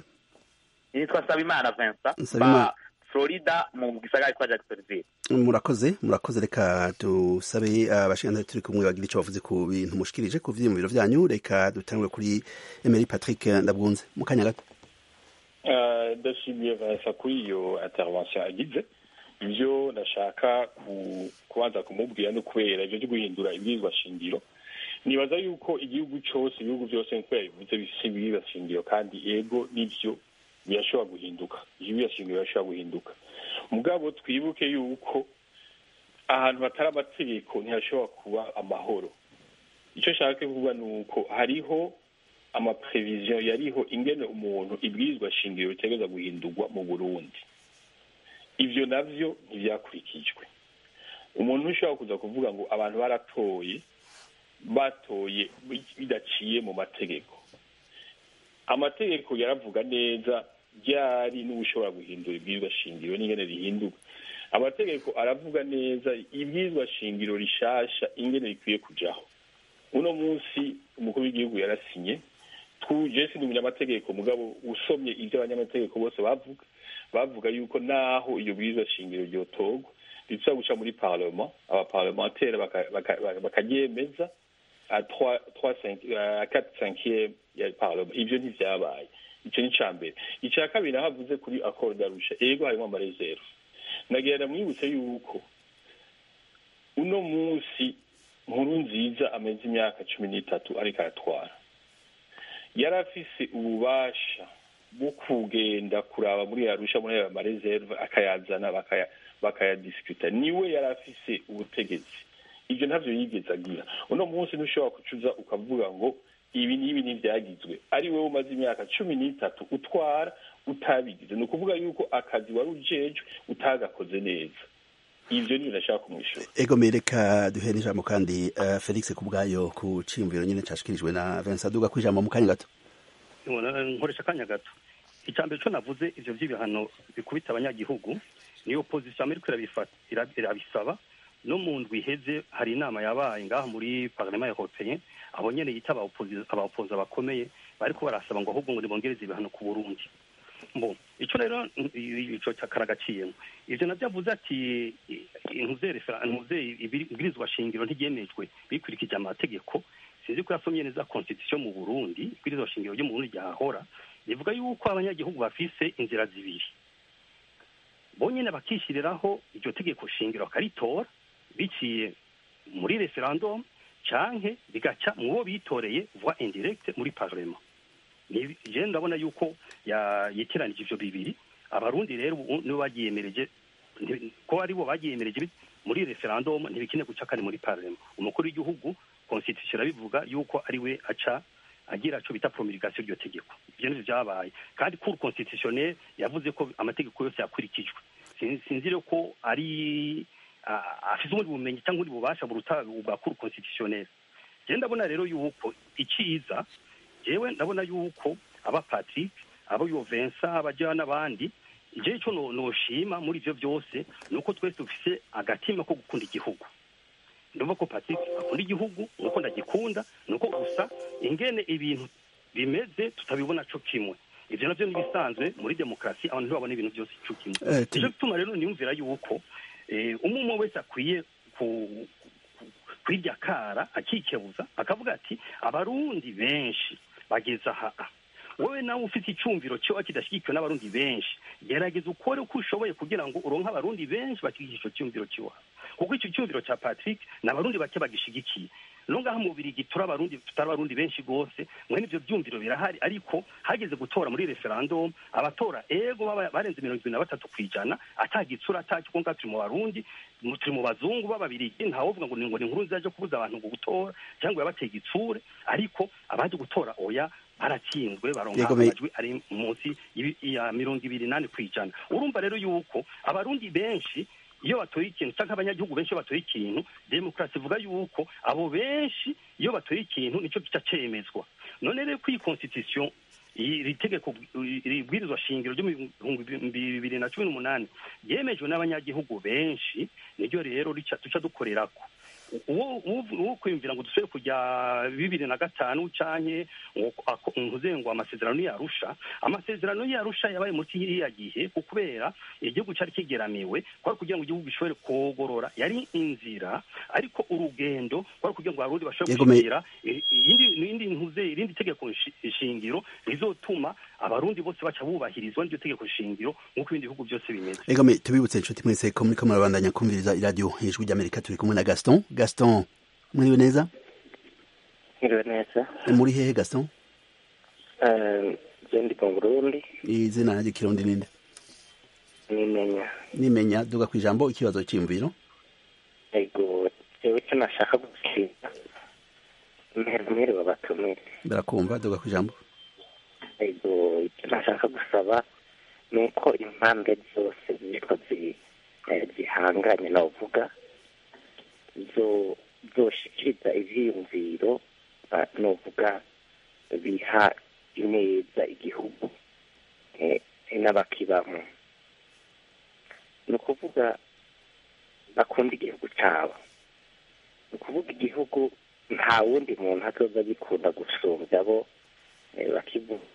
nitwa Sabimana Vincent Florida mu gisagara kwa Jacksonville. Murakoze, murakoze reka dusabe abashikana turi kumwe bagira ico bavuze ku bintu mushikirije ku vyimubiro vyanyu reka dutangwe kuri Emery Patrick Ndabwunze mu kanya gato. Euh ndashimiye Vanessa kuri iyo intervention agize ivyo nashaka kubanza kumubwira no kwera ivyo byo guhindura ibwirizwa shingiro nibaza yuko igihugu cyose ibihugu byose nk'uko yabivuze bifise ibwirizwa shingiro kandi ego nivyo birashobora guhinduka ibyo shingiro birashobora guhinduka mugabo twibuke yuko ahantu hatari amategeko ntihashobora kuba amahoro icyo nshaka kuvuga ni uko hariho amaprevision yariho ingene umuntu ibwirizwa shingiro bitegereza guhindurwa mu Burundi ivyo navyo ntibyakurikijwe umuntu ushobora kuza kuvuga ngo abantu baratoye batoye bidaciye mu mategeko amategeko yaravuga neza ryari n'ubushobora guhindura ibwirizwa shingiro n'ingene rihinduka amategeko aravuga neza ibwirizwa shingiro rishasha ingene rikwiye kujaho uno munsi umukuru w'igihugu yarasinye tuje si umunyamategeko mugabo usomye ivyo abanyamategeko bose bavuga bavuga yuko naho iyo bwirizwa shingiro ryotogwa ritsa guca muri parlement aba parlementaire bakaryemeza à trois trois cinq à quatre cinquième ya parlement ivyo ntivyabaye ico ni cambere icya kabiri havuze kuri accord d'Arusha ego harimo ama reserve nagenda mwibutse yuko uno munsi nkuru nziza ameze imyaka cumi n'itatu ariko aratwara yarafise ububasha bwo kugenda kuraba muri Arusha muri ama reserve akayazana bakaya bakayadiscuta niwe yarafise ubutegetsi ibyo ntavyo yigeze agira uno munsi ntushobora kucuza ukavuga ngo ibi nibi n'ivyagizwe ari wewe umaze imyaka cumi n'itatu utwara utabigize no kuvuga yuko akazi wari ujejwe utagakoze neza ivyo ni nashaka kumwishura ego mereka duhere ijambo kandi uh, Felix kubgayo ku cimviro nyine cashikirijwe na Vincent Duga kwijambo mu kanya gato nkoresha kanya gato icambere cyo navuze ivyo vy'ibihano bikubita abanyagihugu ni opposition Amerika irabifata irabisaba no mu ndwi iheze hari inama yabaye ngaha muri parlement européen abo nyene yitaba opposition abaoppoza bakomeye bariko barasaba ngo ahubwo ngo nibongereze ibihano ku Burundi mbo ico rero ico cyakaragaciyemo ivyo navyo avuze ati intuze referanduze ibwirizwa shingiro ntiryemejwe bikurikije amategeko sinzi ko yasomye neza constitution mu Burundi ibwirizwa shingiro ryo mu Burundi ryahora rivuga yuko abanyagihugu bafise inzira zibiri bonyene bakishiriraho iryo tegeko shingiro bakaritora biciye muri referendum canke bigaca mu bo bitoreye voix indirecte muri parlement ni je ndabona yuko yiteranije ivyo bibiri abarundi rero nibo bagiyemereje ko ari bo bagiyemereje muri referendum ntibikine guca kane muri parlement umukuru w'igihugu constitution rabivuga yuko ari we aca agira cyo bita promulgation ryo tegeko ibyo nivyo byabaye kandi cour constitutionnelle yavuze ko amategeko yose yakurikijwe sinzire ko ari afise ubundi bumenyi cyangwa ubundi bubasha buruta bwa cour constitutionnelle je ndabona rero yuko iciza jewe ndabona yuko aba Patrick abo yo Vincent abajana n'abandi je cyo no noshima muri ivyo byose nuko twese dufise agatima ko gukunda igihugu ndumva ko Patrick akunda igihugu nuko ndagikunda nuko gusa ingene ibintu bimeze tutabibona cyo kimwe ivyo navyo nibisanzwe muri demokrasi abantu babona ibintu byose cyo kimwe je gutuma rero niyumvira yuko umwe wese akwiye ku kwirya kara akikebuza akavuga ati abarundi benshi bageza aha wowe nawe ufite icyumviro cyo kidashyigikiwe n'abarundi benshi gerageza ukore uko ushoboye kugira ngo uronke abarundi benshi bashyigikira icyo cyumviro cyiwa kuko icyo cyumviro cya Patrick n'abarundi bake bagishigikiye nongaha mu Birigi tura abarundi tutara abarundi benshi gose mwene ivyo byumviro birahari ariko hageze gutora muri referendum abatora ego barenze mirongo ibiri na batatu kwijana atagitsura ataki konga turi mu barundi turi mu bazungu b'ababirigi ntawo uvuga ngo ngo ni inkuru nzaje kubuza abantu ngo gutora cyangwa yabatega itsure ariko abaje gutora oya baratsinzwe baronka amajwi ari munsi ya mirongo ibiri nane kwijana urumva rero yuko abarundi benshi iyo batoye ikintu cyangwa abanyagihugu benshi batoye ikintu demokrasi ivuga yuko abo benshi iyo batoye ikintu nico gica cemezwa none rero ku constitution iri tegeko ribwirizwa shingiro ryo mu bibiri na cumi n'umunani yemejwe n'abanyagihugu benshi niryo rero rica tuca dukorerako uwo uwo kwimvira ngo dusubire kujya bibiri na gatanu canke nkuze ngo amasezerano yarusha amasezerano yarusha yabaye muti hiriya gihe kubera igihugu cari kigeramiwe kwari kugira ngo igihugu gishobore kogorora yari inzira ariko urugendo kwari kugira ngo abarundi bashobore kugira indi indi nkuze irindi tegeko shingiro rizotuma abarundi bose baca bubahirizwa n'iryo tegeko shingiro nk'uko ibindi bihugu byose bimeze egome tubibutse inshuti mwese ko muri kamera bandanya kumviriza iradio ijwi ry'Amerika turi kumwe na Gaston Gaston mwiriwe neza mwiriwe neza muri hehe Gaston eh jendi mu Burundi izina rye kirundi ninde nimenya nimenya duga kwijambo ikibazo cy'imviro ego jewe cyo nashaka gushika mwere babatumire barakumva duga kwijambo ego icyo nashaka gusaba nuko impande zose ziko zihanganye navuga zo zoshikiriza ivyiyumviro novuga biha ineza igihugu n'abakibamo ni ukuvuga bakunda igihugu cyabo ni ukuvuga igihugu nta wundi muntu azoza bikunda gusumbya abo bakivuga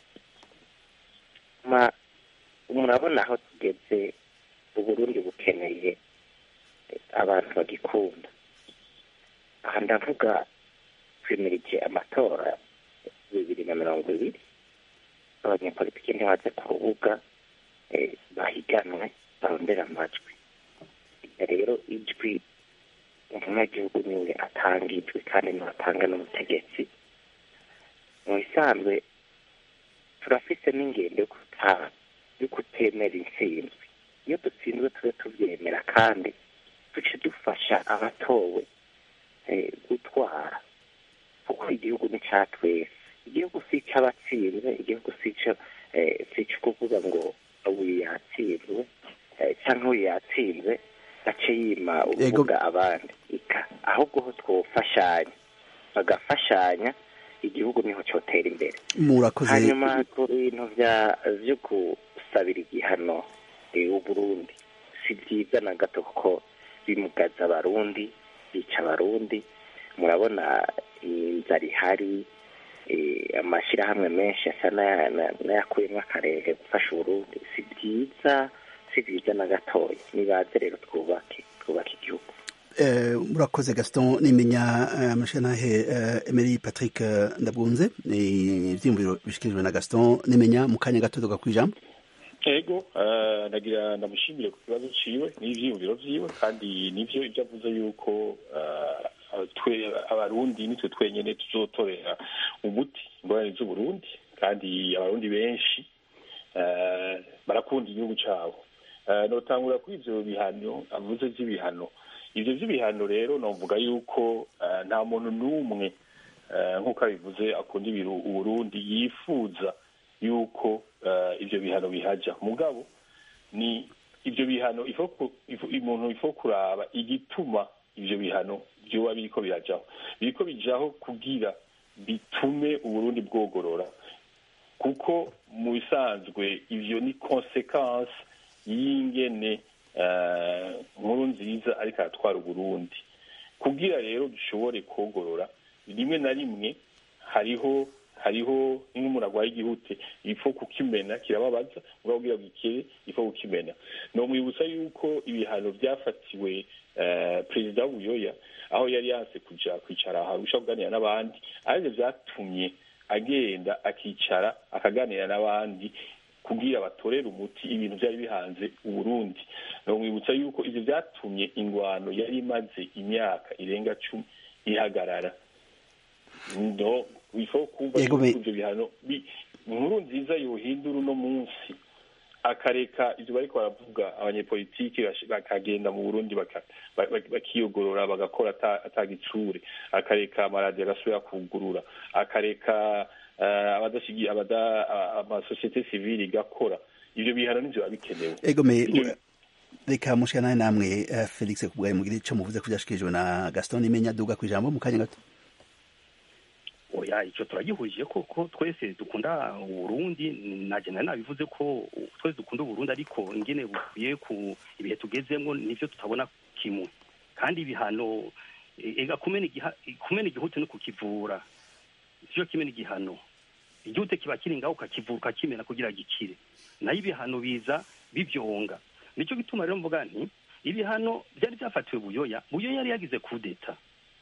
murabona aho tugeze uburundi bukeneye abantu bagikunda aha ndavuga twimirije amatora bibiri na mirongo ibiri abanyapolitiki ntibaze ku rubuga bahiganwe barondera amajwi rero ijwi umunyagihugu niwe atanga ijwi kandi niwatanga n'ubutegetsi mu bisanzwe turafise n'ingendo yo kutemera intsinzwi iyo dutsinzwe tube tubyemera kandi duce dufasha abatowe gutwara kuko igihugu ni cya twese igihugu si icy'abatsinze igihugu si icyo kuvuga ngo uyu yatsinzwe cyangwa uyu yatsinze ace yima urubuga abandi ahubwo ho twofashanya bagafashanya igihugu niho cyotera imbere hanyuma ku bintu byo gusabira igihano uburundi si byiza na gato kuko bimugaza abarundi bica abarundi murabona inzara ihari amashyirahamwe menshi asa n'ayakuyemo akarenge gufasha uburundi si byiza si byiza na gatoya nibaze rero twubake twubake igihugu. murakoze Gaston nimenya amashyirahamwe Emery Patrick Ndabwunze ibyiyumviro bishikirijwe na Gaston nimenya mu kanya gato tugakwijambo. Ego nagira ndamushimire ku kibazo ciwe n'ivyiyumviro vyiwe kandi nivyo ivyo avuze yuko twe abarundi nitwe twenyene tuzotorera umuti ingorane z'uburundi kandi abarundi benshi barakunda igihugu cabo. Notangura kuri ivyo bihano avuze vy'ibihano ivyo vy'ibihano rero novuga yuko nta muntu n'umwe nk'uko abivuze akunda uburundi yifuza yuko ivyo bihano bihaja mugabo ni ivyo bihano umuntu ifo kuraba igituma ivyo bihano vyoba biriko birajaho biriko bijaho kugira bitume uburundi bwogorora kuko mu bisanzwe ivyo ni consequence y'ingene nkuru nziza ariko aratwara uburundi kugira rero dushobore kogorora rimwe na rimwe hariho hariho nk'umuntu arwaye igihute ifo kukimena kirababaza ubwabwira bwikere ifo kukimena no mwibutsa yuko ibihano byafatiwe perezida w'Ubuyoya aho yari yanse kuja kwicara harusha kuganira n'abandi ariko byatumye agenda akicara akaganira n'abandi kugira batorera umuti ibintu byari bihanze uburundi no mwibutsa yuko ivyo byatumye ingwano yari imaze imyaka irenga cumi ihagarara ndo wifo kumva ivyo bihano inkuru nziza yohindura uno munsi akareka ivyo bariko baravuga abanyepolitiki bakagenda mu Burundi bakiyogorora bagakora atagitsure akareka amaradiyo agasubira kugurura akareka abadashigi abada amasosiyete sivile igakora ivyo bihano nivyo babikenewe. Egome reka mushana namwe Felix kubwaye mugire ico muvuze kubyashikirijwe na Gaston imenya duga kwijambo mu kanya gato. Oya icyo turagihurije koko twese dukunda Burundi naje nabivuze ko twese dukunda Burundi ariko ingene bukuye ku ibihe tugezemo nivyo tutabona kimwe kandi ibihano ega kumena igiha kumena igihute no kukivura cyo kimena igihano igihute kiba kiringa ukakivura kimena kugira gikire nayo ibihano biza bivyonga nico gituma rero mvuga nti ibihano byari byafatiwe Buyoya Buyoya yari yagize kudeta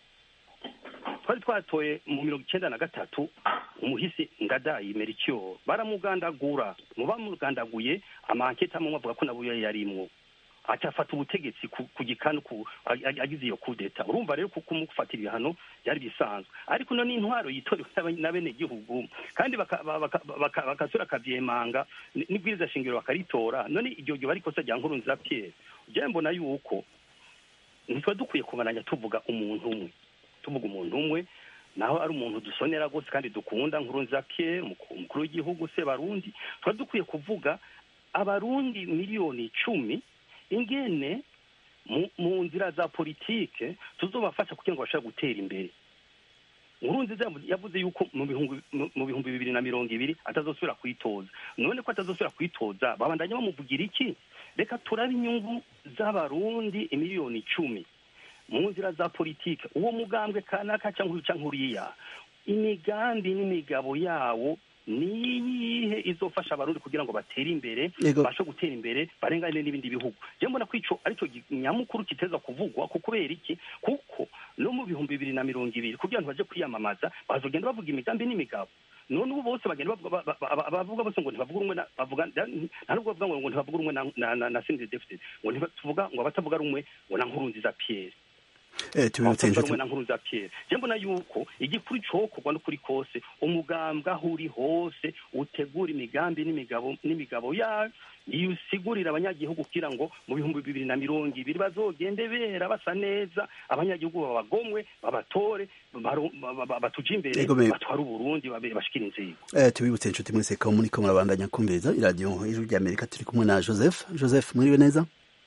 twari twatoye mu mirongo icenda na gatatu umuhisi Ngadayi Melchior baramugandagura mu bamugandaguye amanketa mu bavuga ko nabuyo yarimwo acafata ubutegetsi ku gikanu agize iyo kudeta urumva rero kuko umufatira ibihano byari bisanzwe ariko no n'intwaro yitorewe n'abene gihugu kandi bakasura kavyemanga n'ibwiriza shingiro bakaritora none iryo ryo bariko se rya nkuru nziza Pierre je mbona yuko nitwa dukwiye kubananya tuvuga umuntu umwe tuvuga umuntu umwe naho ari umuntu dusonera gose kandi dukunda nkuru nziza Pierre umukuru w'igihugu se barundi twa dukwiye kuvuga abarundi miliyoni icumi ingene mu nzira za politike tuzobafasha kugira ngo bashobore gutera imbere nkuru nziza yavuze yuko mu bihumbi mu bihumbi bibiri na mirongo ibiri atazosubira kwitoza none ko atazosubira kwitoza babandanya bamuvugira iki reka turabe inyungu z'abarundi miliyoni icumi mu nzira za politike uwo mugambwe kanaka cyangwa nkuriya imigambi n'imigabo yawo niyihe izofasha abarundi kugira ngo batere imbere basho gutera imbere barengane n'ibindi bihugu je mbona ko ico arico nyamukuru kiteza kuvugwa ko kubera iki kuko no mu bihumbi bibiri na mirongo ibiri kugira ngo baje kwiyamamaza bazogenda bavuga imigambi n'imigabo none ubu bose bagenda bavuga bose ngo ntibavuga rumwe bavuga ntabwo bavuga ngo ntibavuga rumwe na na Senderi David ngo ntibavuga ngo abatavuga rumwe ngo na nkuru nziza Pierre eh tubitsenje na nkuru za Pierre je mbona yuko igikuri cokogwa no kuri kose umugambwe ahuri hose utegura imigambi n'imigabo n'imigabo ya yusigurira abanyagihugu kugira ngo mu bihumbi bibiri na mirongo ibiri bazogende bera basa neza abanyagihugu babagomwe babatore batuje imbere batwara Burundi bashikira inzego. Eh tubibutse inshuti muri seka muri ko murabandanya kumviriza iradio ijuru rya Amerika turi kumwe na Joseph Joseph mwiriwe neza.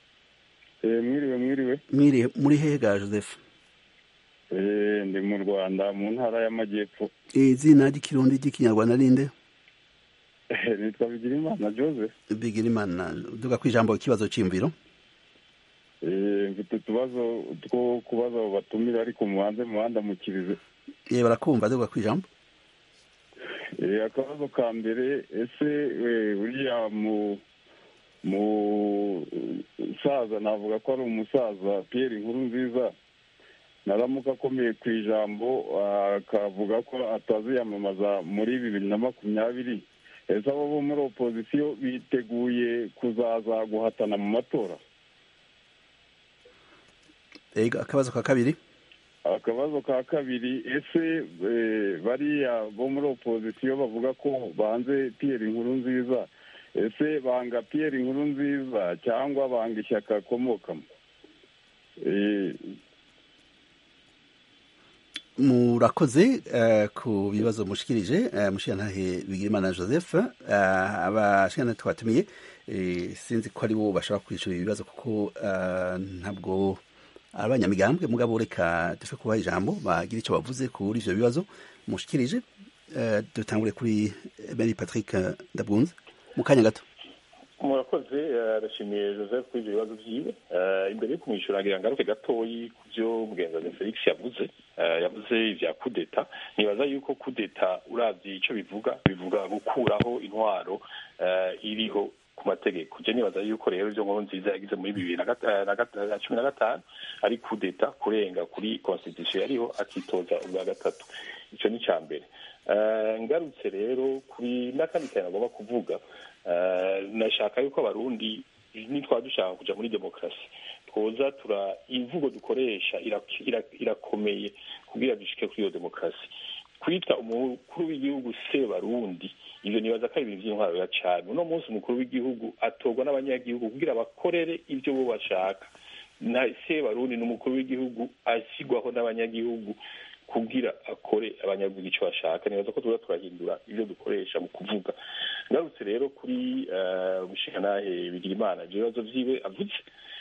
Eh mwiriwe mwiriwe mwiriwe muri hega Joseph. Eh ndi mu Rwanda mu ntara y'Amajyepfo. Izina ry'ikirundi ry'ikinyarwanda rinde? Eh nitwa Bigirimana Joseph. Bigirimana duga kwijambo ikibazo cy'imviro. Eh mfite tubazo two kubaza batumira ariko mubanze muhanda mukirize. Ye barakumva duga kwijambo. akabazo ka mbere, ese uriya mu musaza navuga ko ari umusaza Pierre Nkurunziza naramuka akomeye ku ijambo akavuga ko ataziyamamaza muri bibiri na makumyabiri, ese abo bo muri opozisiyo biteguye kuzaza guhatana mu matora? akabazo ka kabiri akabazo ka kabiri ese bariya bo muri opozisiyo bavuga ko banze Pierre Nkurunziza, ese banga Pierre Nkurunziza cyangwa banga ishyaka akomokamo? murakoze ku bibazo mushikirije mushiyantahe Bigirimana Joseph. abashiyantahe twatumiye sinzi ko ari bo bashobora kwishura ibibazo kuko ntabwo abanyamigambwe mugabo reka dufe kubaha ijambo bagira icyo bavuze kuri ivyo bibazo mushikirije. dutangure kuri Emery Patrick Ndabwunze mu kanya gato. murakoze arashimiye Joseph kuri ibyo bibazo byiwe. imbere yo kumwishyura ngira ngaruke gatoyi ku byo mugenzi Felix yavuze yavuze ibya kudeta. nibaza yuko kudeta uravye ico bivuga bivuga gukuraho intwaro iriho ku mategeko. je nibaza yuko rero ivyo Nkurunziza yagize muri bibiri na cumi na gatanu ari kudeta kurenga kuri constitution yariho akitoza ubwa gatatu. ico ni ca mbere. ngarutse rero kuri n'akandi kantu agomba kuvuga, nashaka yuko abarundi nitwa dushaka kuja muri demokarasi twoza tura imvugo dukoresha irakomeye kugira dushike kuri iyo demokarasi. kwita umukuru w'igihugu se barundi ivyo nibaza ko ari ibintu vy'intwaro ya cane. uno munsi umukuru w'igihugu atorwa n'abanyagihugu kugira bakorere ivyo bo bashaka. na se barundi n'umukuru w'igihugu ashyirwaho n'abanyagihugu kugira akore abanyagihugu icyo bashaka. nibaza ko tuza turahindura ivyo dukoresha mu kuvuga. ngarutse rero kuri umushikirantahe Bigirimana ibibazo vyiwe avuze,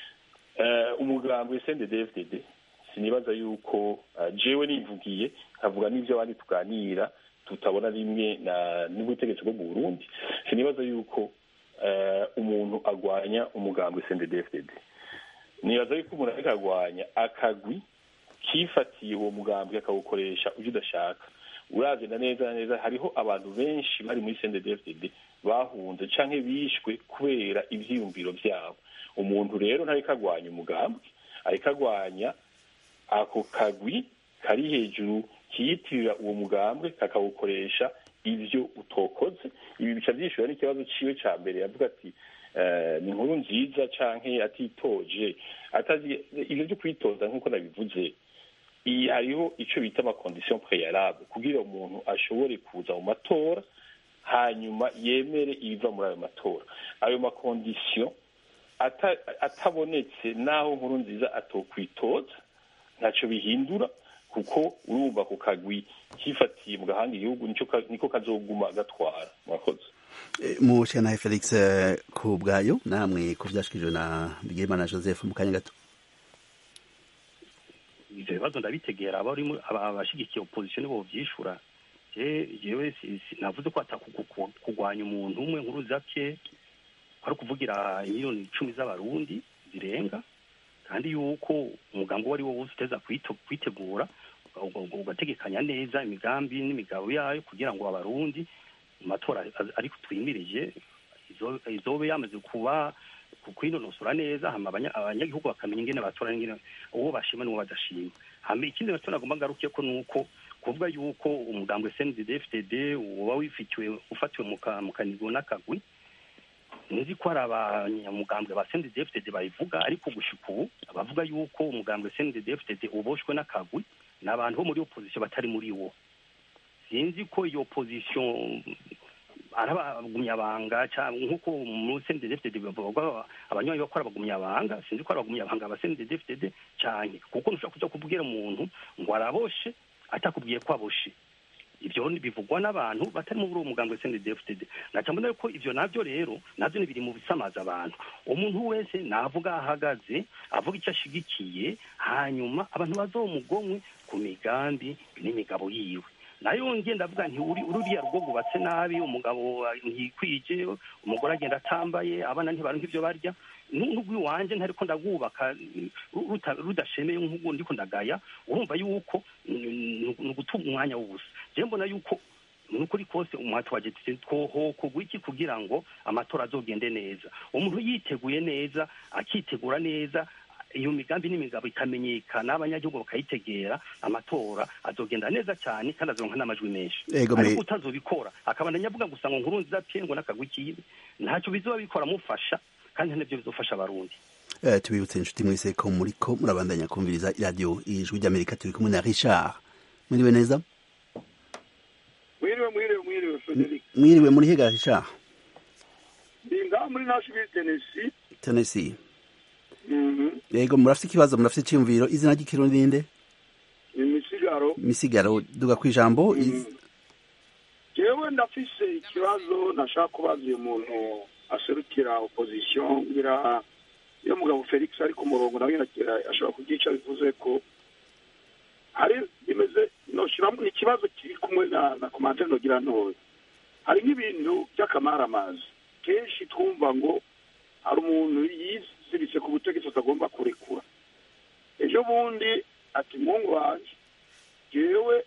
umugambi wa S N D D F D D sinibaza yuko jewe nivugiye nkavuga n'ivyo abandi tuganira tutabona rimwe na n'ubutegetsi bwo mu Burundi. sinibaza yuko umuntu agwanya umugambi wa S N D D F D D. nibaza yuko umuntu ariko agwanya akagwi kifatiye uwo mugambi akawukoresha ujya udashaka. uravye na neza na neza hariho abantu benshi bari muri S N D D F D D bahunze canke bishwe kubera ivyiyumviro vyabo. umuntu rero ntariko agwanya umugambi, ariko agwanya ako kagwi kari hejuru kiyitirira uwo mugambi kakawukoresha ivyo utokoze. ibi bica vyishura n'ikibazo ciwe ca mbere yavuga ati ni Nkurunziza canke atitoje atazi ivyo byo kwitoza nk'uko nabivuze. iyi hariho ico bita ama condition préalable kugira umuntu ashobore kuza mu matora hanyuma yemere ibiva muri ayo matora. ayo ma condition atabonetse naho Nkurunziza atokwitoza ntaco bihindura, kuko urumva ku kagwi kifatiye mu gahanga igihugu niko kazoguma gatwara. murakoze. mu Shantahe Felix ku bwayo namwe ku vyashikirijwe na Bigirimana Joseph mu kanya gato. ivyo bibazo ndabitegera abari abashigikiye opposition bo vyishura. jewe navuze ko atakugwanya umuntu umwe Nkurunziza ke ari kuvugira miliyoni icumi z'abarundi zirenga, kandi yuko umugambi wari wo wose uteza kwitegura ugategekanya neza imigambi n'imigabo yayo kugira ngo abarundi mu matora ariko twimirije izobe yamaze kuba kwinonosora neza hama abanyagihugu bakamenya ingene batora n'ingene uwo bashima n'uwo badashima. hama ikindi naco nagomba ngarukiye ko nuko kuvuga yuko umugambi wa S N D D F D D uba wifitiwe ufatiwe mu kanigo n'akagwi. nzi ko ari abanyamugambwe ba S N D D F D D bayivuga, ariko gushika ubu abavuga yuko umugambwe wa S N D D F D D uboshwe n'akagwi n'abantu bo muri opposition batari muri wo. sinzi ko iyo opposition arabagumyabanga cyangwa nkuko muri S N D D F D D bavuga abanywanyi bakora abagumyabanga. sinzi ko arabagumyabanga ba S N D D F D D cyane, kuko ntushobora kuja kubwira umuntu ngo araboshe atakubwiye ko aboshe. ivyo bivugwa n'abantu batari muri uwo mugambi wa S N D D F D D. nacambona ko ivyo navyo rero navyo biri mu bisamaza abantu. umuntu wese navuga ahagaze avuga icyo ashigikiye, hanyuma abantu bazomugomwe ku migambi n'imigabo yiwe. nayo ngenda avuga nti uri uriya rugo gubatse nabi, umugabo ntikwije, umugore agenda atambaye, abana ntibaronka ivyo barya, n'ubwi wanje ntariko ndagubaka rudashemeye nk'uko ndiko ndagaya. urumva yuko nuguta umwanya w'ubusa. je mbona yuko nukuri kose umuhati wa G twoho kugwa iki kugira ngo amatora azogende neza umuntu yiteguye neza akitegura neza iyo migambi n'imigabo ikamenyekana abanyagihugu bakayitegera amatora azogenda neza cyane kandi azoronka n'amajwi menshi ariko utazobikora akabandanya avuga gusa ngo nkuru nziza pengo n'akagwi kibi ntacyo bizoba bikora mufasha kandi ntabyo bizofasha abarundi. Eh tubibutse inshuti mwese ko muriko murabandanya kumviriza radio ijwi ry'Amerika turi kumwe na Richard. Mwiriwe neza? Mwiriwe mwiriwe mwiriwe Frederic. Mwiriwe muri hega Richard? Ndinga muri Nashville Tennessee. Tennessee. Mhm. Yego murafite ikibazo murafite cyumviro izina ry'ikirundi ninde? Ni Misigaro. Misigaro duga kwijambo. Jewe ndafise ikibazo nashaka kubaza uyu muntu aserukira opposition ngira iyo mugabo Felix ari ku murongo nawe ashobora kugica bivuze ko hari bimeze no shiramo ikibazo kiri kumwe na na commentaire nogira ntoye hari nk'ibintu by'akamaramazi kenshi twumva ngo hari umuntu yiziritse ku butegetsi atagomba kurekura ejo bundi ati mungu wanje jewe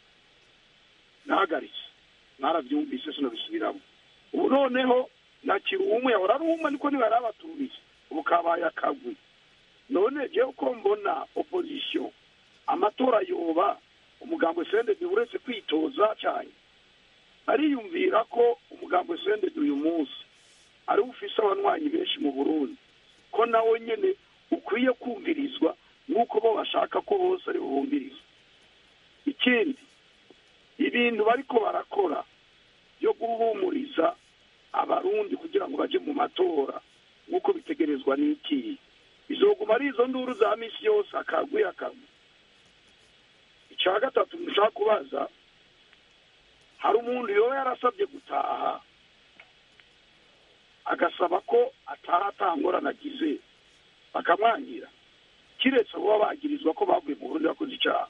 nahagaritse narabyumvise sinabisubiramo ubu noneho nakiri umwe yahora ari umwe niko niba yarabatubise ubu kabaye akagwi none jewe uko mbona opposition amatora yoba umugambo sendede uretse kwitoza cyane ariyumvira ko umugambo sendede uyu munsi ari ufise abanywanyi benshi mu Burundi ko nawe nyene ukwiye kumvirizwa nk'uko bo bashaka ko bose ari bumvirizwa. Ikindi ibintu bariko barakora yo guhumuriza abarundi kugira ngo baje mu matora nk'uko bitegerezwa n'iki bizoguma ari izo nduru za misi yose akagwi akagwi. Icya gatatu nshaka kubaza hari umuntu yoba yarasabye gutaha agasaba ko ataha atangora nagize bakamwangira kiretse abo bagirizwa ko bavuye mu Burundi bakoze icyaha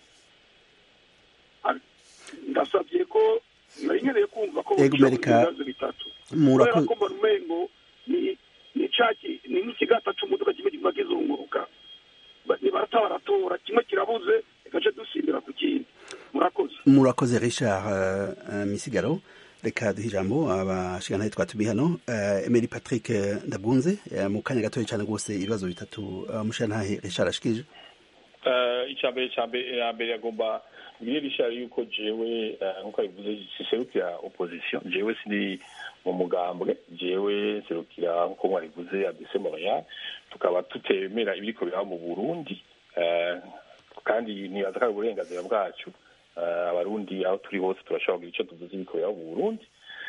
ndasabye ko nari nkeneye kumva ko ibibazo bitatu murakoze ko mbona ni ni caki ni nk'ikigata cy'umuduga kimwe kimwe kizunguruka nibarata baratora kimwe kirabuze gace dusimbira ku kindi murakoze murakoze Richard uh, Misigaro reka duhe ijambo abashikana twatumiye hano uh, Emery Patrick Ndabunze uh, mu kanya gatoya cyane rwose ibibazo bitatu uh, mushantahe Richard ashikije uh, icambere cyambere yambere yagomba ngire Richard yuko jewe uh, nkuko bivuze siserukira opposition jewe sindi mu mugambwe jewe serukira nkuko mwarivuze abise Montreal tukaba tutemera ibiriko bira mu Burundi uh, kandi nibaza ko ari uburenganzira bwacu abarundi aho turi hose turashobora kugira icyo tuvuze ibikorera mu Burundi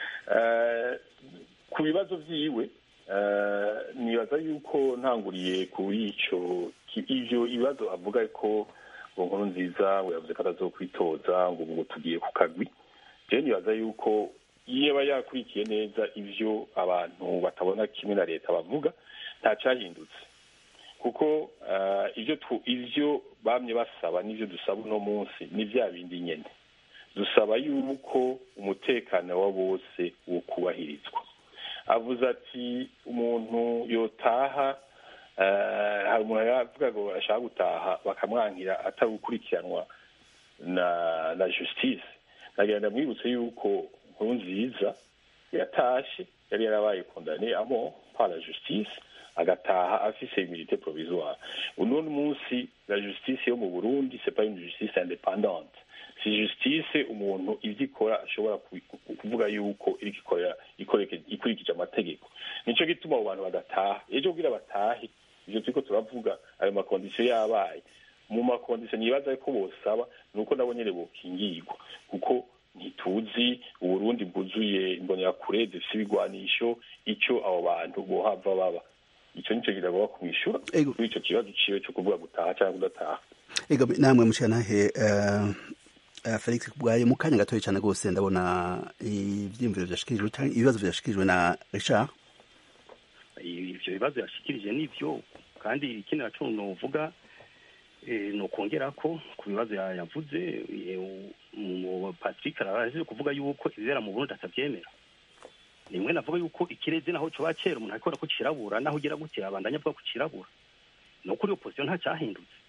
ku bibazo vyiwe nibaza yuko ntanguriye kuri ico ivyo ibibazo avuga ko ngo nkuru nziza ngo yavuze ko atazokwitoza ngo ngo tugiye ku kagwi je nibaza yuko yeba yakurikiye neza ivyo abantu batabona kimwe na leta bavuga nta cyahindutse kuko ivyo ivyo bamye basaba n'ivyo dusaba no munsi ni vya bindi nyene dusaba yuko umutekano wa bose wo kubahirizwa avuze ati umuntu yotaha hari umuntu yavuga ngo ashaka gutaha bakamwankira atagukurikiranwa na na justice nagenda mwibutse yuko nkuru nziza yatashe yari yarabaye condamné à mort par la justice agataha afise immunité provisoire uno munsi la justice yo mu Burundi c'est pas une justice indépendante si justice umuntu ivyikora ashobora kuvuga yuko iri gikora ikoreke ikurikije amategeko nico gituma abo bantu bagataha ejo kugira batahe ivyo turiko turavuga ayo makondisiyo yabaye mu makondisiyo nibaza ko bosaba nuko nabo nyene bokingirwa kuko ntituzi Uburundi bwuzuye imbonera kure zifise ibigwanisho ico abo bantu bohava baba icyo nicyo kiragomba kumwishyura kuri icyo kibazo ciwe cyo kuvuga gutaha cyangwa kudataha. Ego namwe mushanahe uh, Felix kubwaye mu kanya gatoya cyane rwose ndabona ivyimviro byashikirijwe cyangwa ibibazo byashikirijwe na Richard. Ivyo bibazo yashikirije nivyo kandi ikindi naco novuga eh no kongera ko ku bibazo yavuze mu Patrick araje kuvuga yuko ibera mu Burundi atavyemera. Nimwe navuga yuko ikirezi naho cyo bakera umuntu akora ko kirabura naho ugira gute abandanya avuga ko kirabura no kuri opposition nta cyahindutse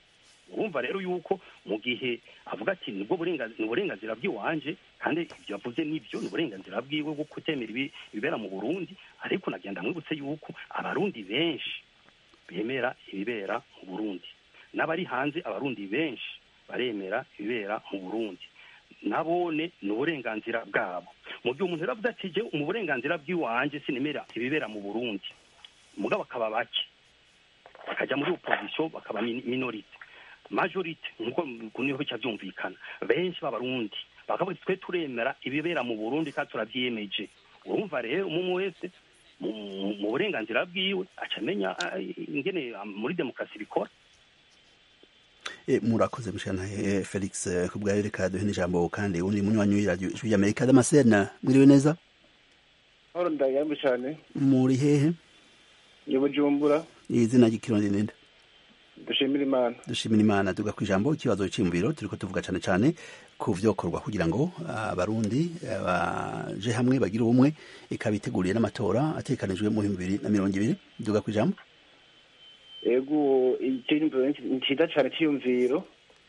urumva rero yuko mu gihe avuga ati nibwo burenganzira bw'iwanje kandi ibyo yavuze nibyo ni uburenganzira bwiwe bwo kutemera ibibera mu Burundi, ariko nagenda mwibutse yuko abarundi benshi bemera ibibera mu Burundi, n'abari hanze abarundi benshi baremera ibibera mu Burundi, nabone ni uburenganzira bwabo. Mu gihe umuntu yaravuze ati je mu burenganzira bw'iwanje sinemera ibibera mu Burundi, mugabo akaba bake bakajya muri opposition bakaba minority majority nkuko kuniho cyavyumvikana, benshi b'abarundi bakavuga twe turemera ibibera mu Burundi kandi turavyiyemeje. Urumva rero umwe wese mu burenganzira bwiwe acamenya ingene muri demokarasi bikora. E, murakoze mshana e, Felix kubwa reka duhe n'ijambo kandi undi munywanyi w'iradio ijwi y'Amerika Damascene, mwiriwe neza? Horo ndayambi cyane. Muri hehe? Ni Bujumbura. Izina ry'ikirundi ninde? Dushimira Imana. Dushimira Imana. Tuga kwijambo ikibazo cy'imbiro turiko tuvuga cyane cyane ku vyokorwa kugira ngo abarundi baje hamwe bagira ubumwe ikabiteguriye n'amatora atekanijwe mu bibiri na mirongo ibiri. Tuga kwijambo. Ego icyumviro ncida cyane cyumviro.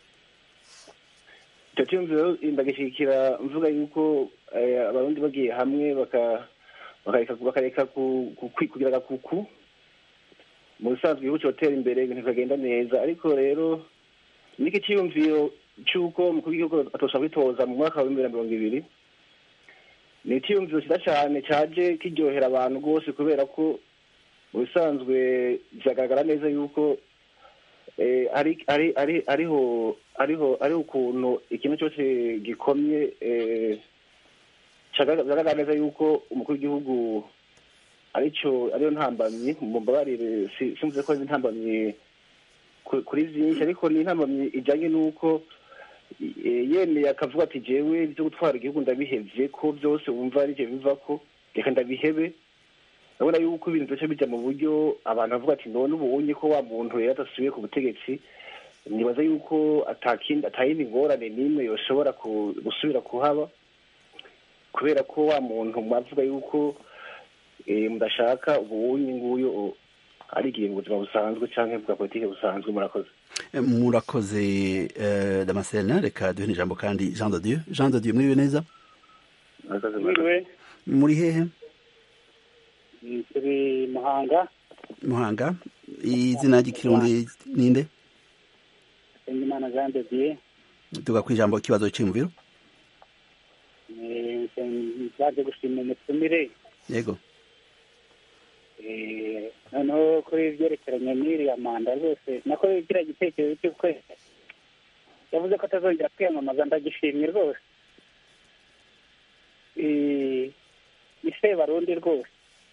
Icyo cyumviro ndagishikira mvuga yuko abarundi bagiye hamwe baka bakareka bakareka kugira kuku mu bisanzwe igihugu cyotera imbere ibintu bikagenda neza, ariko rero niki cyiyumviro cy'uko umukuru w'igihugu atosha kwitoza mu mwaka wa bibiri na mirongo ibiri ni icyiyumviro cyiza cyane cyaje kiryohera abantu rwose, kubera ko mu bisanzwe byagaragara neza yuko ari ari ari ariho ariho ari ukuntu ikintu cyose gikomye cyagaragara neza yuko umukuru w'igihugu aricyo ariyo ntambamyi. Mumbabarire simvuze ko ari ntambamyi kuri byinshi, ariko ni intambamyi ijyanye n'uko yemeye akavuga ati jewe byo gutwara igihugu ndabihevye, ko byose wumva ari je biva ko reka ndabihebe. Urabona yuko ibintu byose bijya mu buryo abantu bavuga ati none ubonye ko wa muntu rero adasubiye ku butegetsi, nibaza yuko atakindi atayindi ngorane n'imwe yoshobora gusubira kuhaba, kubera ko wa muntu mwavuga yuko mudashaka ubunyi nguyo ari igihe mu buzima busanzwe cyangwa bwa politike busanzwe. Murakoze. Murakoze Damascene, reka duhe n'ijambo kandi Jean de Dieu. Jean de Dieu, mwiriwe neza? Mwiriwe. Muri hehe? Turi Muhanga. Muhanga. Izina ry'ikirundi ninde? Sengimana Jean de Dieu. Tuga kwijambo ikibazo cy'imviro. Eh, nzaje gushima umutumire. Yego. Eh, noneho kuri ibyerekeranye n'iriya manda rwose nako igira igitekerezo cy'uko yavuze ko atazongera kwiyamamaza, ndagishimye rwose. Eh, ise barundi rwose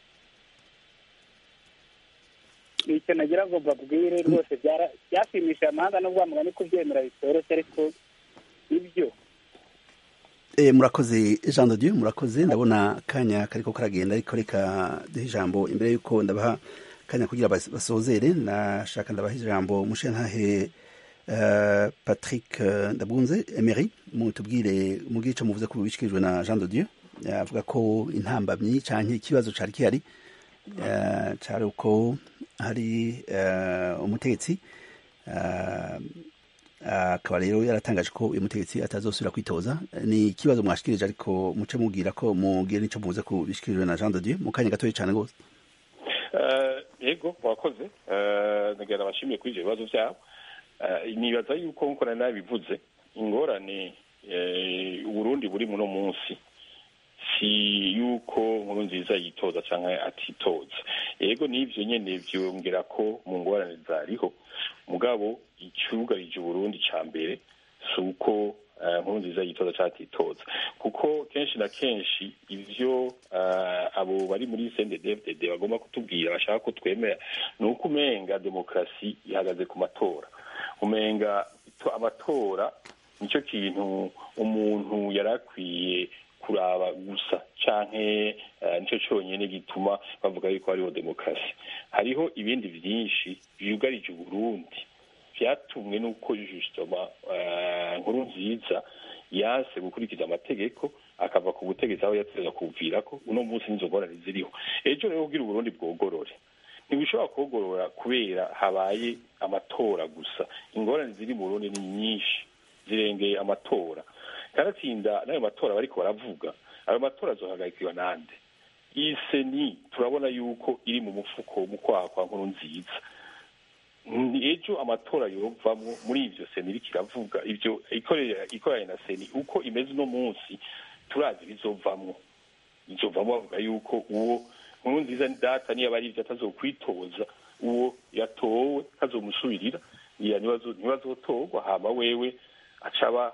icyo nagira ngo babwire rwose byashimishije amahanga n'ubwo mugani kubyemera bitoroshye, ariko ibyo Eh, murakoze Jean de Dieu, murakoze. Ndabona kanya kariko karagenda, ariko reka duhe ijambo imbere yuko ndabaha kanya kugira basozere. Nashaka ndabaha ijambo mushenhahe uh, Patrick uh, Ndabunze Emery, mutubwire mugire ico muvuze ko bishikijwe na Jean de Dieu. Avuga ko intambamyi canke ikibazo cari kihari uh, cari uko hari uh, umutegetsi uh, akaba rero yaratangaje ko uyu mutegetsi atazosubira kwitoza. Ni ikibazo mwashikirije, ariko muce mubwira ko mugire nico muvuze ko bishikirijwe na Jean de Dieu mu kanya gatoya cyane gose. Yego wakoze, nagera bashimiye kuri ibyo bibazo byabo. Nibaza yuko nkuko nari nabivuze, ingorane Uburundi buri muno munsi si yuko Nkurunziza yitoza cyangwa atitoza. Yego nivyo nyene vyongera ko mu ngorane zariho, mugabo icyugarije Uburundi ca mbere suko Nkurunziza yitoza cyangwa atitoza, kuko kenshi na kenshi ivyo uh, abo bari muri C N D D F D D bagomba kutubwira bashaka ko twemera nuko umenga demokrasi ihagaze ku matora, umenga amatora nicyo kintu umuntu yarakwiye kuraba gusa canke uh, nicyo cyonyene gituma bavuga yuko hariho demokrasi. Hariho ibindi vyinshi vyugarije Uburundi vyatumwe nuko justement uh, Nkurunziza yase gukurikiza amategeko akava ku butegetsi aho yateza kuvirako. Uno munsi nizo ngorane ziriho. Ejo rero kugira Uburundi bwogorore ntibishobora kogorora kubera habaye amatora gusa. Ingorane ziri mu Burundi ni nyinshi zirengeye amatora, karatsinda n'ayo matora bariko baravuga, ayo matora azohagarikiwe nande? Iyi seni turabona yuko iri mu mufuko mu kwaha kwa Nkurunziza. Ejo amatora yovamwo muri ivyo seni iriko iravuga ivyo ikoranye na seni uko imeze uno munsi, turazi bizovamwo bizovamwo bavuga yuko uwo Nkurunziza ni data niyo bari ivyo atazokwitoza, uwo yatowe tazomusubirira ntibazotorwa, hama wewe acaba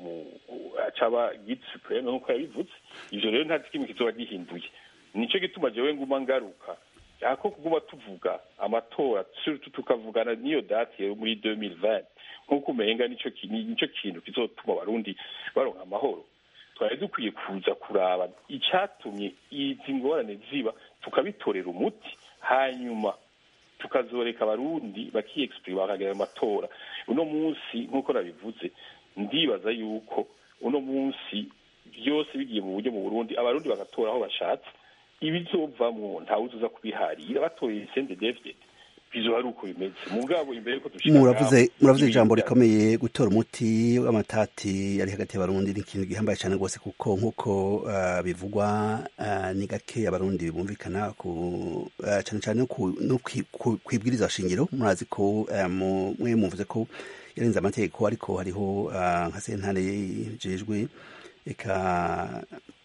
acaba giti supreme nk'uko yabivuze. Ivyo rero nta kimwe kizoba gihinduye. Nico gituma jewe nguma ngaruka ako kuguma tuvuga amatora tukavugana niyo date yo muri deux mille vingt nk'uko umenga nico nico kintu kizotuma abarundi baronka amahoro. Twari dukwiye kuza kuraba icyatumye izi ngorane ziba, tukabitorera umuti, hanyuma tukazoreka abarundi bakiexprima bakagera amatora. Uno munsi nk'uko nabivuze, ndibaza yuko uno munsi byose bigiye mu buryo mu Burundi, abarundi bagatora aho bashatse, ibizovamwo ntawe uza kubiharira, batoreye C N D D F D D bizo hari uko bimeze. Mugabo imbere ko dushika muravuze muravuze ijambo rikomeye, gutora umuti w'amatati yari hagati y'abarundi ni ikintu gihambaye cyane rwose, kuko nk'uko uh, bivugwa uh, ni gake abarundi bumvikana ku uh, cyane cyane no kwibwiriza shingiro. Murazi ko uh, mwe muvuze ko yarenze amategeko, ariko hariho uh, nka sentare jejwe eka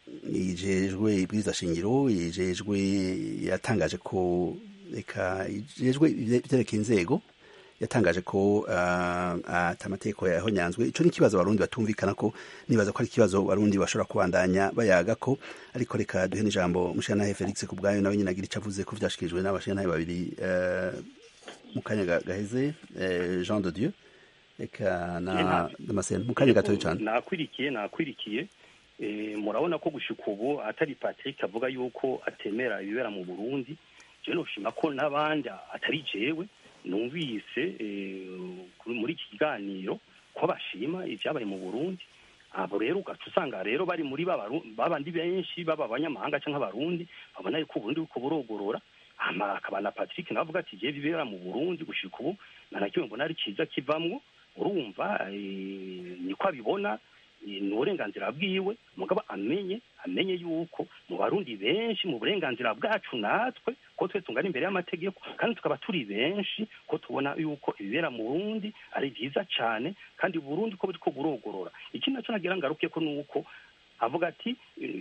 ijejwe ibwiriza shingiro, ijejwe yatangaje ko eka ijejwe ivyerekeye inzego yatangaje ko uh, atamategeko yahonyanzwe. Ico ni kibazo abarundi batumvikana ko, nibaza ko ari kibazo abarundi bashobora kubandanya bayaga ko. Ariko reka duhe n'ijambo Mushyantare Felix ku bwayo nawe nyine agira ico avuze ko vyashikirijwe n'abashyantare babiri uh, mu kanya gaheze, uh, Jean de Dieu eka na Damascene. Mu kanya gatoya cyane nakwirikiye nakwirikiye eh, murabona ko gushika ubu atari Patrick avuga yuko atemera ibibera mu Burundi. Je noshima ko n'abandi atari jewe numvise eh, muri iki kiganiro ko bashima ivyabaye mu Burundi. Abo rero ugaca usanga rero bari muri babandi benshi baba abanyamahanga canke abarundi babona yuko Burundi buko burogorora, ama akaba na Patrick navuga ati je bibera mu Burundi gushika ubu nanakiwe mbona ari ciza kivamwo. Urumva eh, niko abibona ni uburenganzira bwiwe, mugabo amenye amenye yuko mu barundi benshi mu burenganzira bwacu natwe ko twe tungana imbere y'amategeko, kandi tukaba turi benshi ko tubona yuko ibibera mu Burundi ari byiza cyane, kandi Burundi ko buriko burogorora. Ikindi naco nagira ngaruke ko nuko avuga ati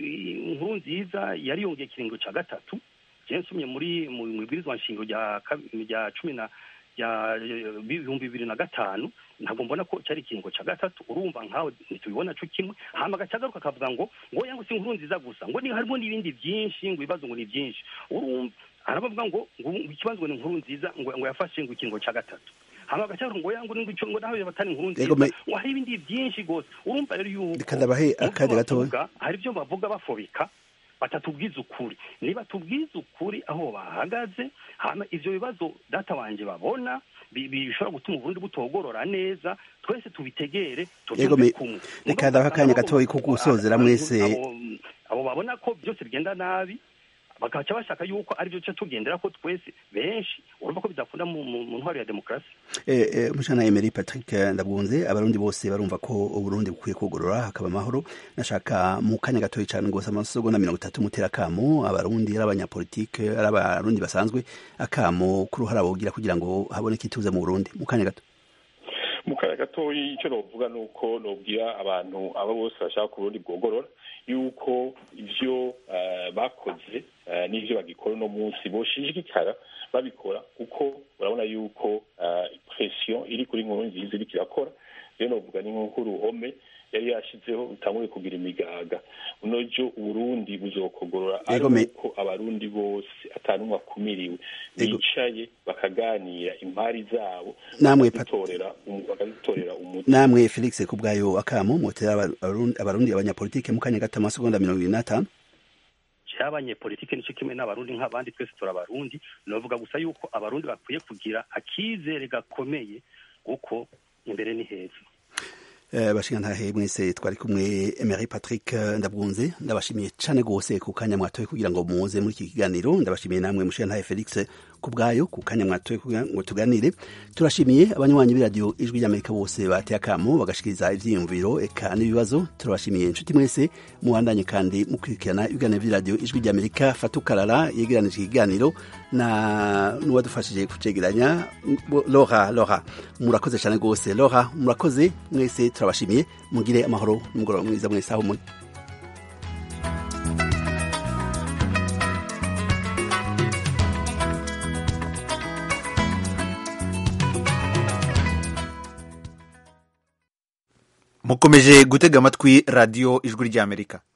Nkurunziza yari yongeye kiringo ca gatatu. Je nsumye muri mu ibwirizwa nshingiro rya rya cumi na ya ibihumbi bibiri na gatanu, ntabwo mbona ko cyari ikiringo ca gatatu. Urumva nkaho ntitubibona cyo kimwe, hama gacagaruka akavuga ngo ngo yangu si Nkurunziza gusa, ngo ni harimo n'ibindi byinshi, ngo ibibazo ngo ni byinshi. Urumva arabavuga ngo ngo ikibazo ngo ni Nkurunziza ngo ngo yafashe ngo ikiringo ca gatatu, hama gacagaruka ngo yangu ngo ngo naho batari Nkurunziza ngo hari ibindi byinshi gose. Urumva rero yuko kandabahe akanya gato hari byo bavuga bafobika, batatubwiza ukuri. Niba tubwiza ukuri aho bahagaze, hama ivyo bibazo data wanje babona bishobora gutuma Burundi butogorora neza, twese tubitegere tuvuge kumwe. Reka ndaha akanya gatoyi ko gusozera mwese. Abo babona ko byose bigenda nabi bakaca bashaka yuko ari byo cyo tugendera ko twese benshi, urumva ko bizakunda mu ntwaro ya demokrasi. Eh eh Mushyantare Emery Patrick Ndabwunze, abarundi bose barumva ko Uburundi bukwiye kugorora hakaba amahoro. Nashaka mu kanya gatoyi cyane ngose amasogo na mirongo itatu mutera kamo abarundi y'abanyapolitike ari abarundi basanzwe, akamo kuruhara bogira kugira ngo haboneke ituze mu Burundi. Mu kanya gato mu kanya gatoyi icyo novuga nuko nobwira abantu abo bose bashaka ku Burundi bwogorora yuko ivyo uh, bakoze uh, n'ivyo bagikora no munsi boshishikara babikora, kuko urabona yuko uh, pression iri kuri Nkurunziza iri kirakora. Rero novuga ni nk'uruhome yari yashizeho utanguye kugira imigaga, unojo Uburundi buzokogorora ariko abarundi bose atanumwe akumiriwe bicaye bakaganira impari zabo, namwe patorera bakazitorera umuti. Namwe Felix kubwayo akamo mutera abarundi abanyapolitike mu kanya gato amasegonda mirongo ibiri n'atanu. Abanyepolitike nico kimwe n'abarundi nk'abandi, twese turabarundi. Novuga gusa yuko abarundi bakwiye kugira akizere gakomeye kuko imbere ni heza. bashingantahe mwese twari kumwe Emery Patrick Ndabwunze ndabashimiye cyane gose ku kanya mwatoye kugira ngo muze muri iki kiganiro ndabashimiye namwe mushingantahe Felix kubgayo ku kanya mwatoye kugira ngo tuganire turashimiye abanywanyi b'iradio ijwi ry'Amerika bose bateye akamo bagashikiriza ivyiyumviro eka n'ibibazo turabashimiye inshuti mwese muwandanye kandi mukurikirana ibiganiro by'iradio ijwi ry'Amerika Fatukarara yegeranije ikiganiro na nuwadufashije kucegeranya Laura Laura murakoze cyane gose Laura murakoze mwese turabashimiye mugire amahoro n'umugoroba mwiza mwese aho muri mukomeje gutega amatwi radio ijwi ry'Amerika.